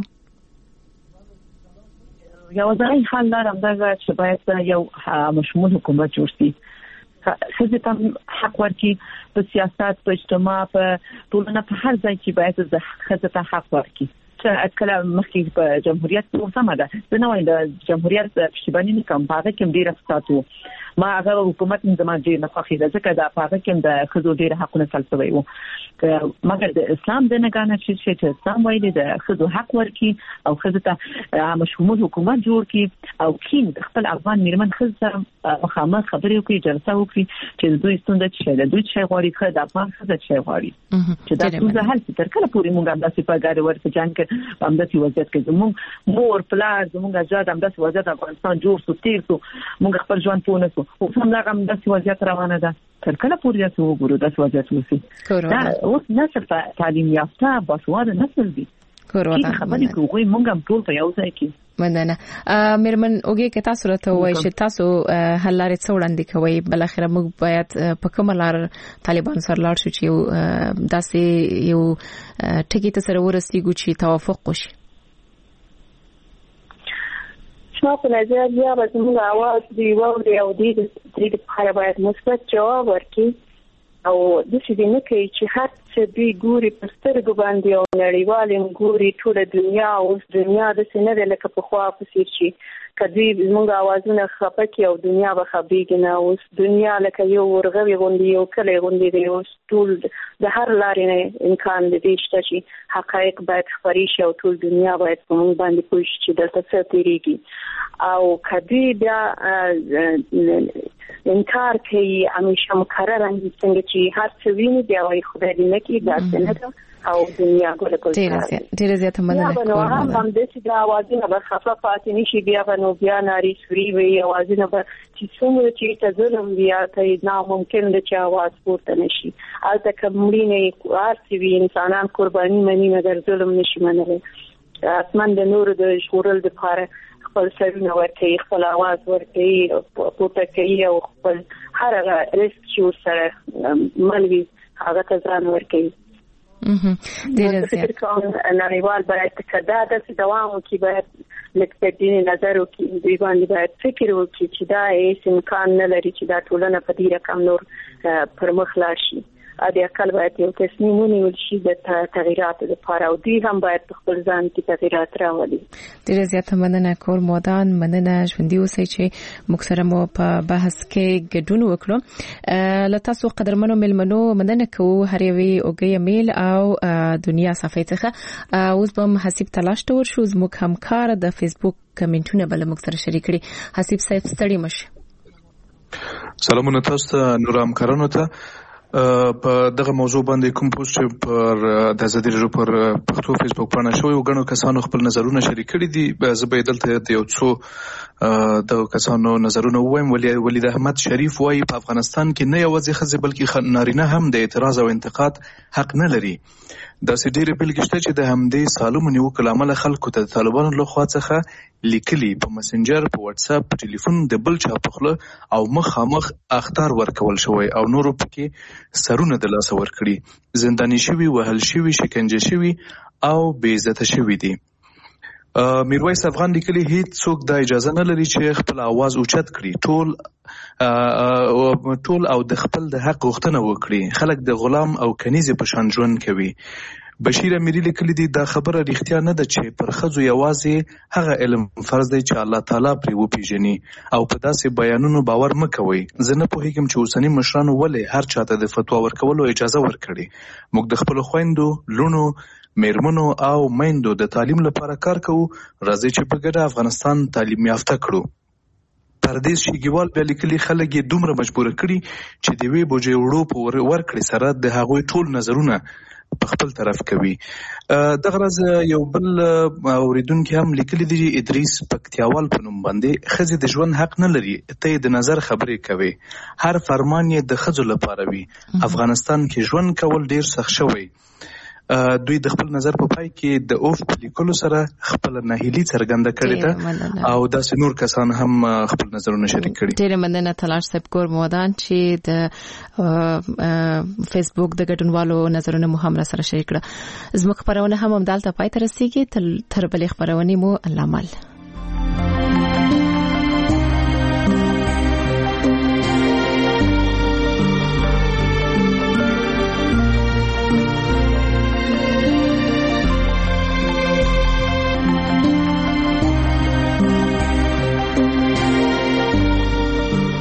یو ځای حل لار همدغه چې باید یو مشمول حکومت جوړ شي خزه ته حق ورکړي په سیاست په اجتماع په ټولنه په هر ځای کې باید خزه ته حق ورکړي چې اکله مخکې په جمهوریت کې وسمه ده نو د جمهوریت شیبانی کوم پاره کې ډیر افساتو ما هغه حکومت زموږ د نفخې ده ځکه دا پاره کې د خزو ډیر حقونه فلسفه وي مګر د اسلام د نګانه چې چې اسلام وایي د خزو حق ورکړي او خزو ته مشمول حکومت جوړ کړي او کین خپل افغان میرمن خزه مخامخ خبرې وکړي جلسه وکړي چې دوی ستونزه چې د دوی چې غواړي خزه افغان خزه چې غواړي چې دا څه حل تر کله پورې موږ هم داسې په ګاډي ورته جنگ هم داسې وضعیت کې زموږ مور پلار زموږ اجداد هم داسې وضعیت افغانستان جوړ سو تیر سو موږ خپل ژوند پونه سو او هم دا هم داسې وضعیت روانه ده تر کله پورې تاسو وګورئ داسې وضعیت وسی دا اوس نسل تعلیم یافته باسواده نسل دي کورونا خبرې کوي موږ هم ټول په یو ځای کې مننه مېرمن اوګه کې تاسو راته وایي چې تاسو حل لارې څه وړاندې کوي بل اخر موږ باید په کومه لار طالبان سره لاړ شو چې داسې یو ټکی ته سره ورسیږو چې توافق وشي. شما په نظر بیا به زموږ اواز دی واوري او دې د لپاره باید مثبت جواب ورکړي او د څه دې نه کوي چې هر څه دوی ګوري په سترګو باندې او نړیوالې ګوري ټول دنیا او دنیا د سینې لکه په خوا په سیر شي کدی موږ اوازونه خپکه او دنیا به خبرېږي نه اوس دنیا لکه یو ورغوي غونډي یو کله غونډي دی اوس ټول د هر لارې نه امکان دی چې حقایق باید خبرې شي او ټول دنیا باید په موږ باندې پوه شي چې دلته څه تیریږي او کدی بیا انکار کوي همیشه مکرر انځي څنګه چې هر څه ویني بیا وايي خدای دې نه کړي دا څنګه او دنیا ګل کول ډیر زیات مننه کوم هم هم د دې اوازونه به خفه پاتې نشي بیا نو بیا ناري سوري وي اوازونه به چې څومره چې ته ظلم بیا ته نه ممکن د چا आवाज پورته نشي البته کومړي ارسي انسانان قرباني مني مګر ظلم نشي منل اسمان د نور د شورل د لپاره خپل سرونه ورته خپل आवाज ورته پورته کوي او خپل هر ریسک چې سره ملوي هغه ته ځان ورکوي. ډیر زیات نړیوال باید کدا د دوام کې باید لکه دیني نظر وکړي دوی باندې باید فکر وکړي چې دا هیڅ امکان نه لري چې دا ټولنه په دې رقم نور پر مخ لاړ شي ا دې اقل باید یو تصمیم ونیول شي د تغیرات لپاره او دوی هم باید خپل ځان کې تغیرات راولي. ډیر زیات مننه کور مودان مننه ژوندۍ اوسئ چې موږ سره مو په بحث کې ګډون وکړو. له تاسو قدرمنو ملمنو مننه کوو هر یوې اوګي میل او دنیا صفحه څخه اوس به حسیب تلاش تور شو زموږ همکار د فیسبوک کمنټونه بل موږ سره شریک کړي. حسیب صاحب ستړي مشه. سلامونه تاسو ته نور همکارانو ته په دغه موضوع باندې کوم پوسټ پر د ازادي رادیو پر پښتو فیسبوک باندې شوی وګڼو کسانو خپل نظرونه شریک کړي دي زه به دلته د یو څو د کسانو نظرونه وایم. ولید احمد شریف وايي په افغانستان کې نه یوازې ښځې بلکې نارینه هم د اعتراض او انتقاد حق نه لري. داسې ډېرې بېلګې شته چې د همدې سالمو نیوکو له امله خلکو ته د طالبانو لخوا څخه لیکلي په مسنجر، په واتساپ، په ټلیفون د بل چا په خوله او مخامخ اخطار ورکول شوی او نورو پکې سرونه د لاسه ورکړي، زنداني شوي، وهل شوي، شکنجه شوي او بې عزته شوي دي. میرویس افغان لیکلي هیڅ څوک دا اجازه نه لري چې خپل आवाज اوچت کړي، ټول ټول او د خپل د حق غوښتنه وکړي. خلک د غلام او کنیزې په شان ژوند کوي. بشیر امیری لیکلي دي دا خبره رښتیا نه ده چې پر ښځو یوازې هغه علم فرض دی چې الله تعالی پرې وپیژني او په داسې بیانونو باور مه کوئ. زه نه پوهیږم چې اوسني مشرانو ولې هر چاته د فتوا ورکولو اجازه ورکړي. موږ د خپلو خویندو، لوڼو، میرمنو او میندو د تعلیم لپاره کار کوو. راځي چې په ګډه افغانستان تعلیم یافته کړو. پردیس شیګیوال بیا لیکلي خلک یې دومره مجبوره کړي چې د یوې بوجۍ وړو په ورکړې سره د هغوی ټول نظرونه په خپل طرف کوي. دغه ورځ یو بل اوریدونکي هم لیکلي دي ادریس پکتیاوال په نوم باندې، ښځې د ژوند حق نه لري، ته یې د نظر خبرې کوي، هر فرمان یې د ښځو لپاره وي. افغانستان کې ژوند کول ډیر سخت شوی. دوی د خپل نظر په پای کې د اوف لیکلو سره خپل ناهیلي څرګنده کړې ده او داسې نور کسان هم خپل نظرونه شریک کړي. ډېره مننه تلاش صاحب کور مودان چې د فیسبوک د ګډونوالو نظرونه مو هم را سره شریک کړه. زموږ خبرونه هم همدلته پای ته رسیږي. تر بلې خبرونې مو الله مل.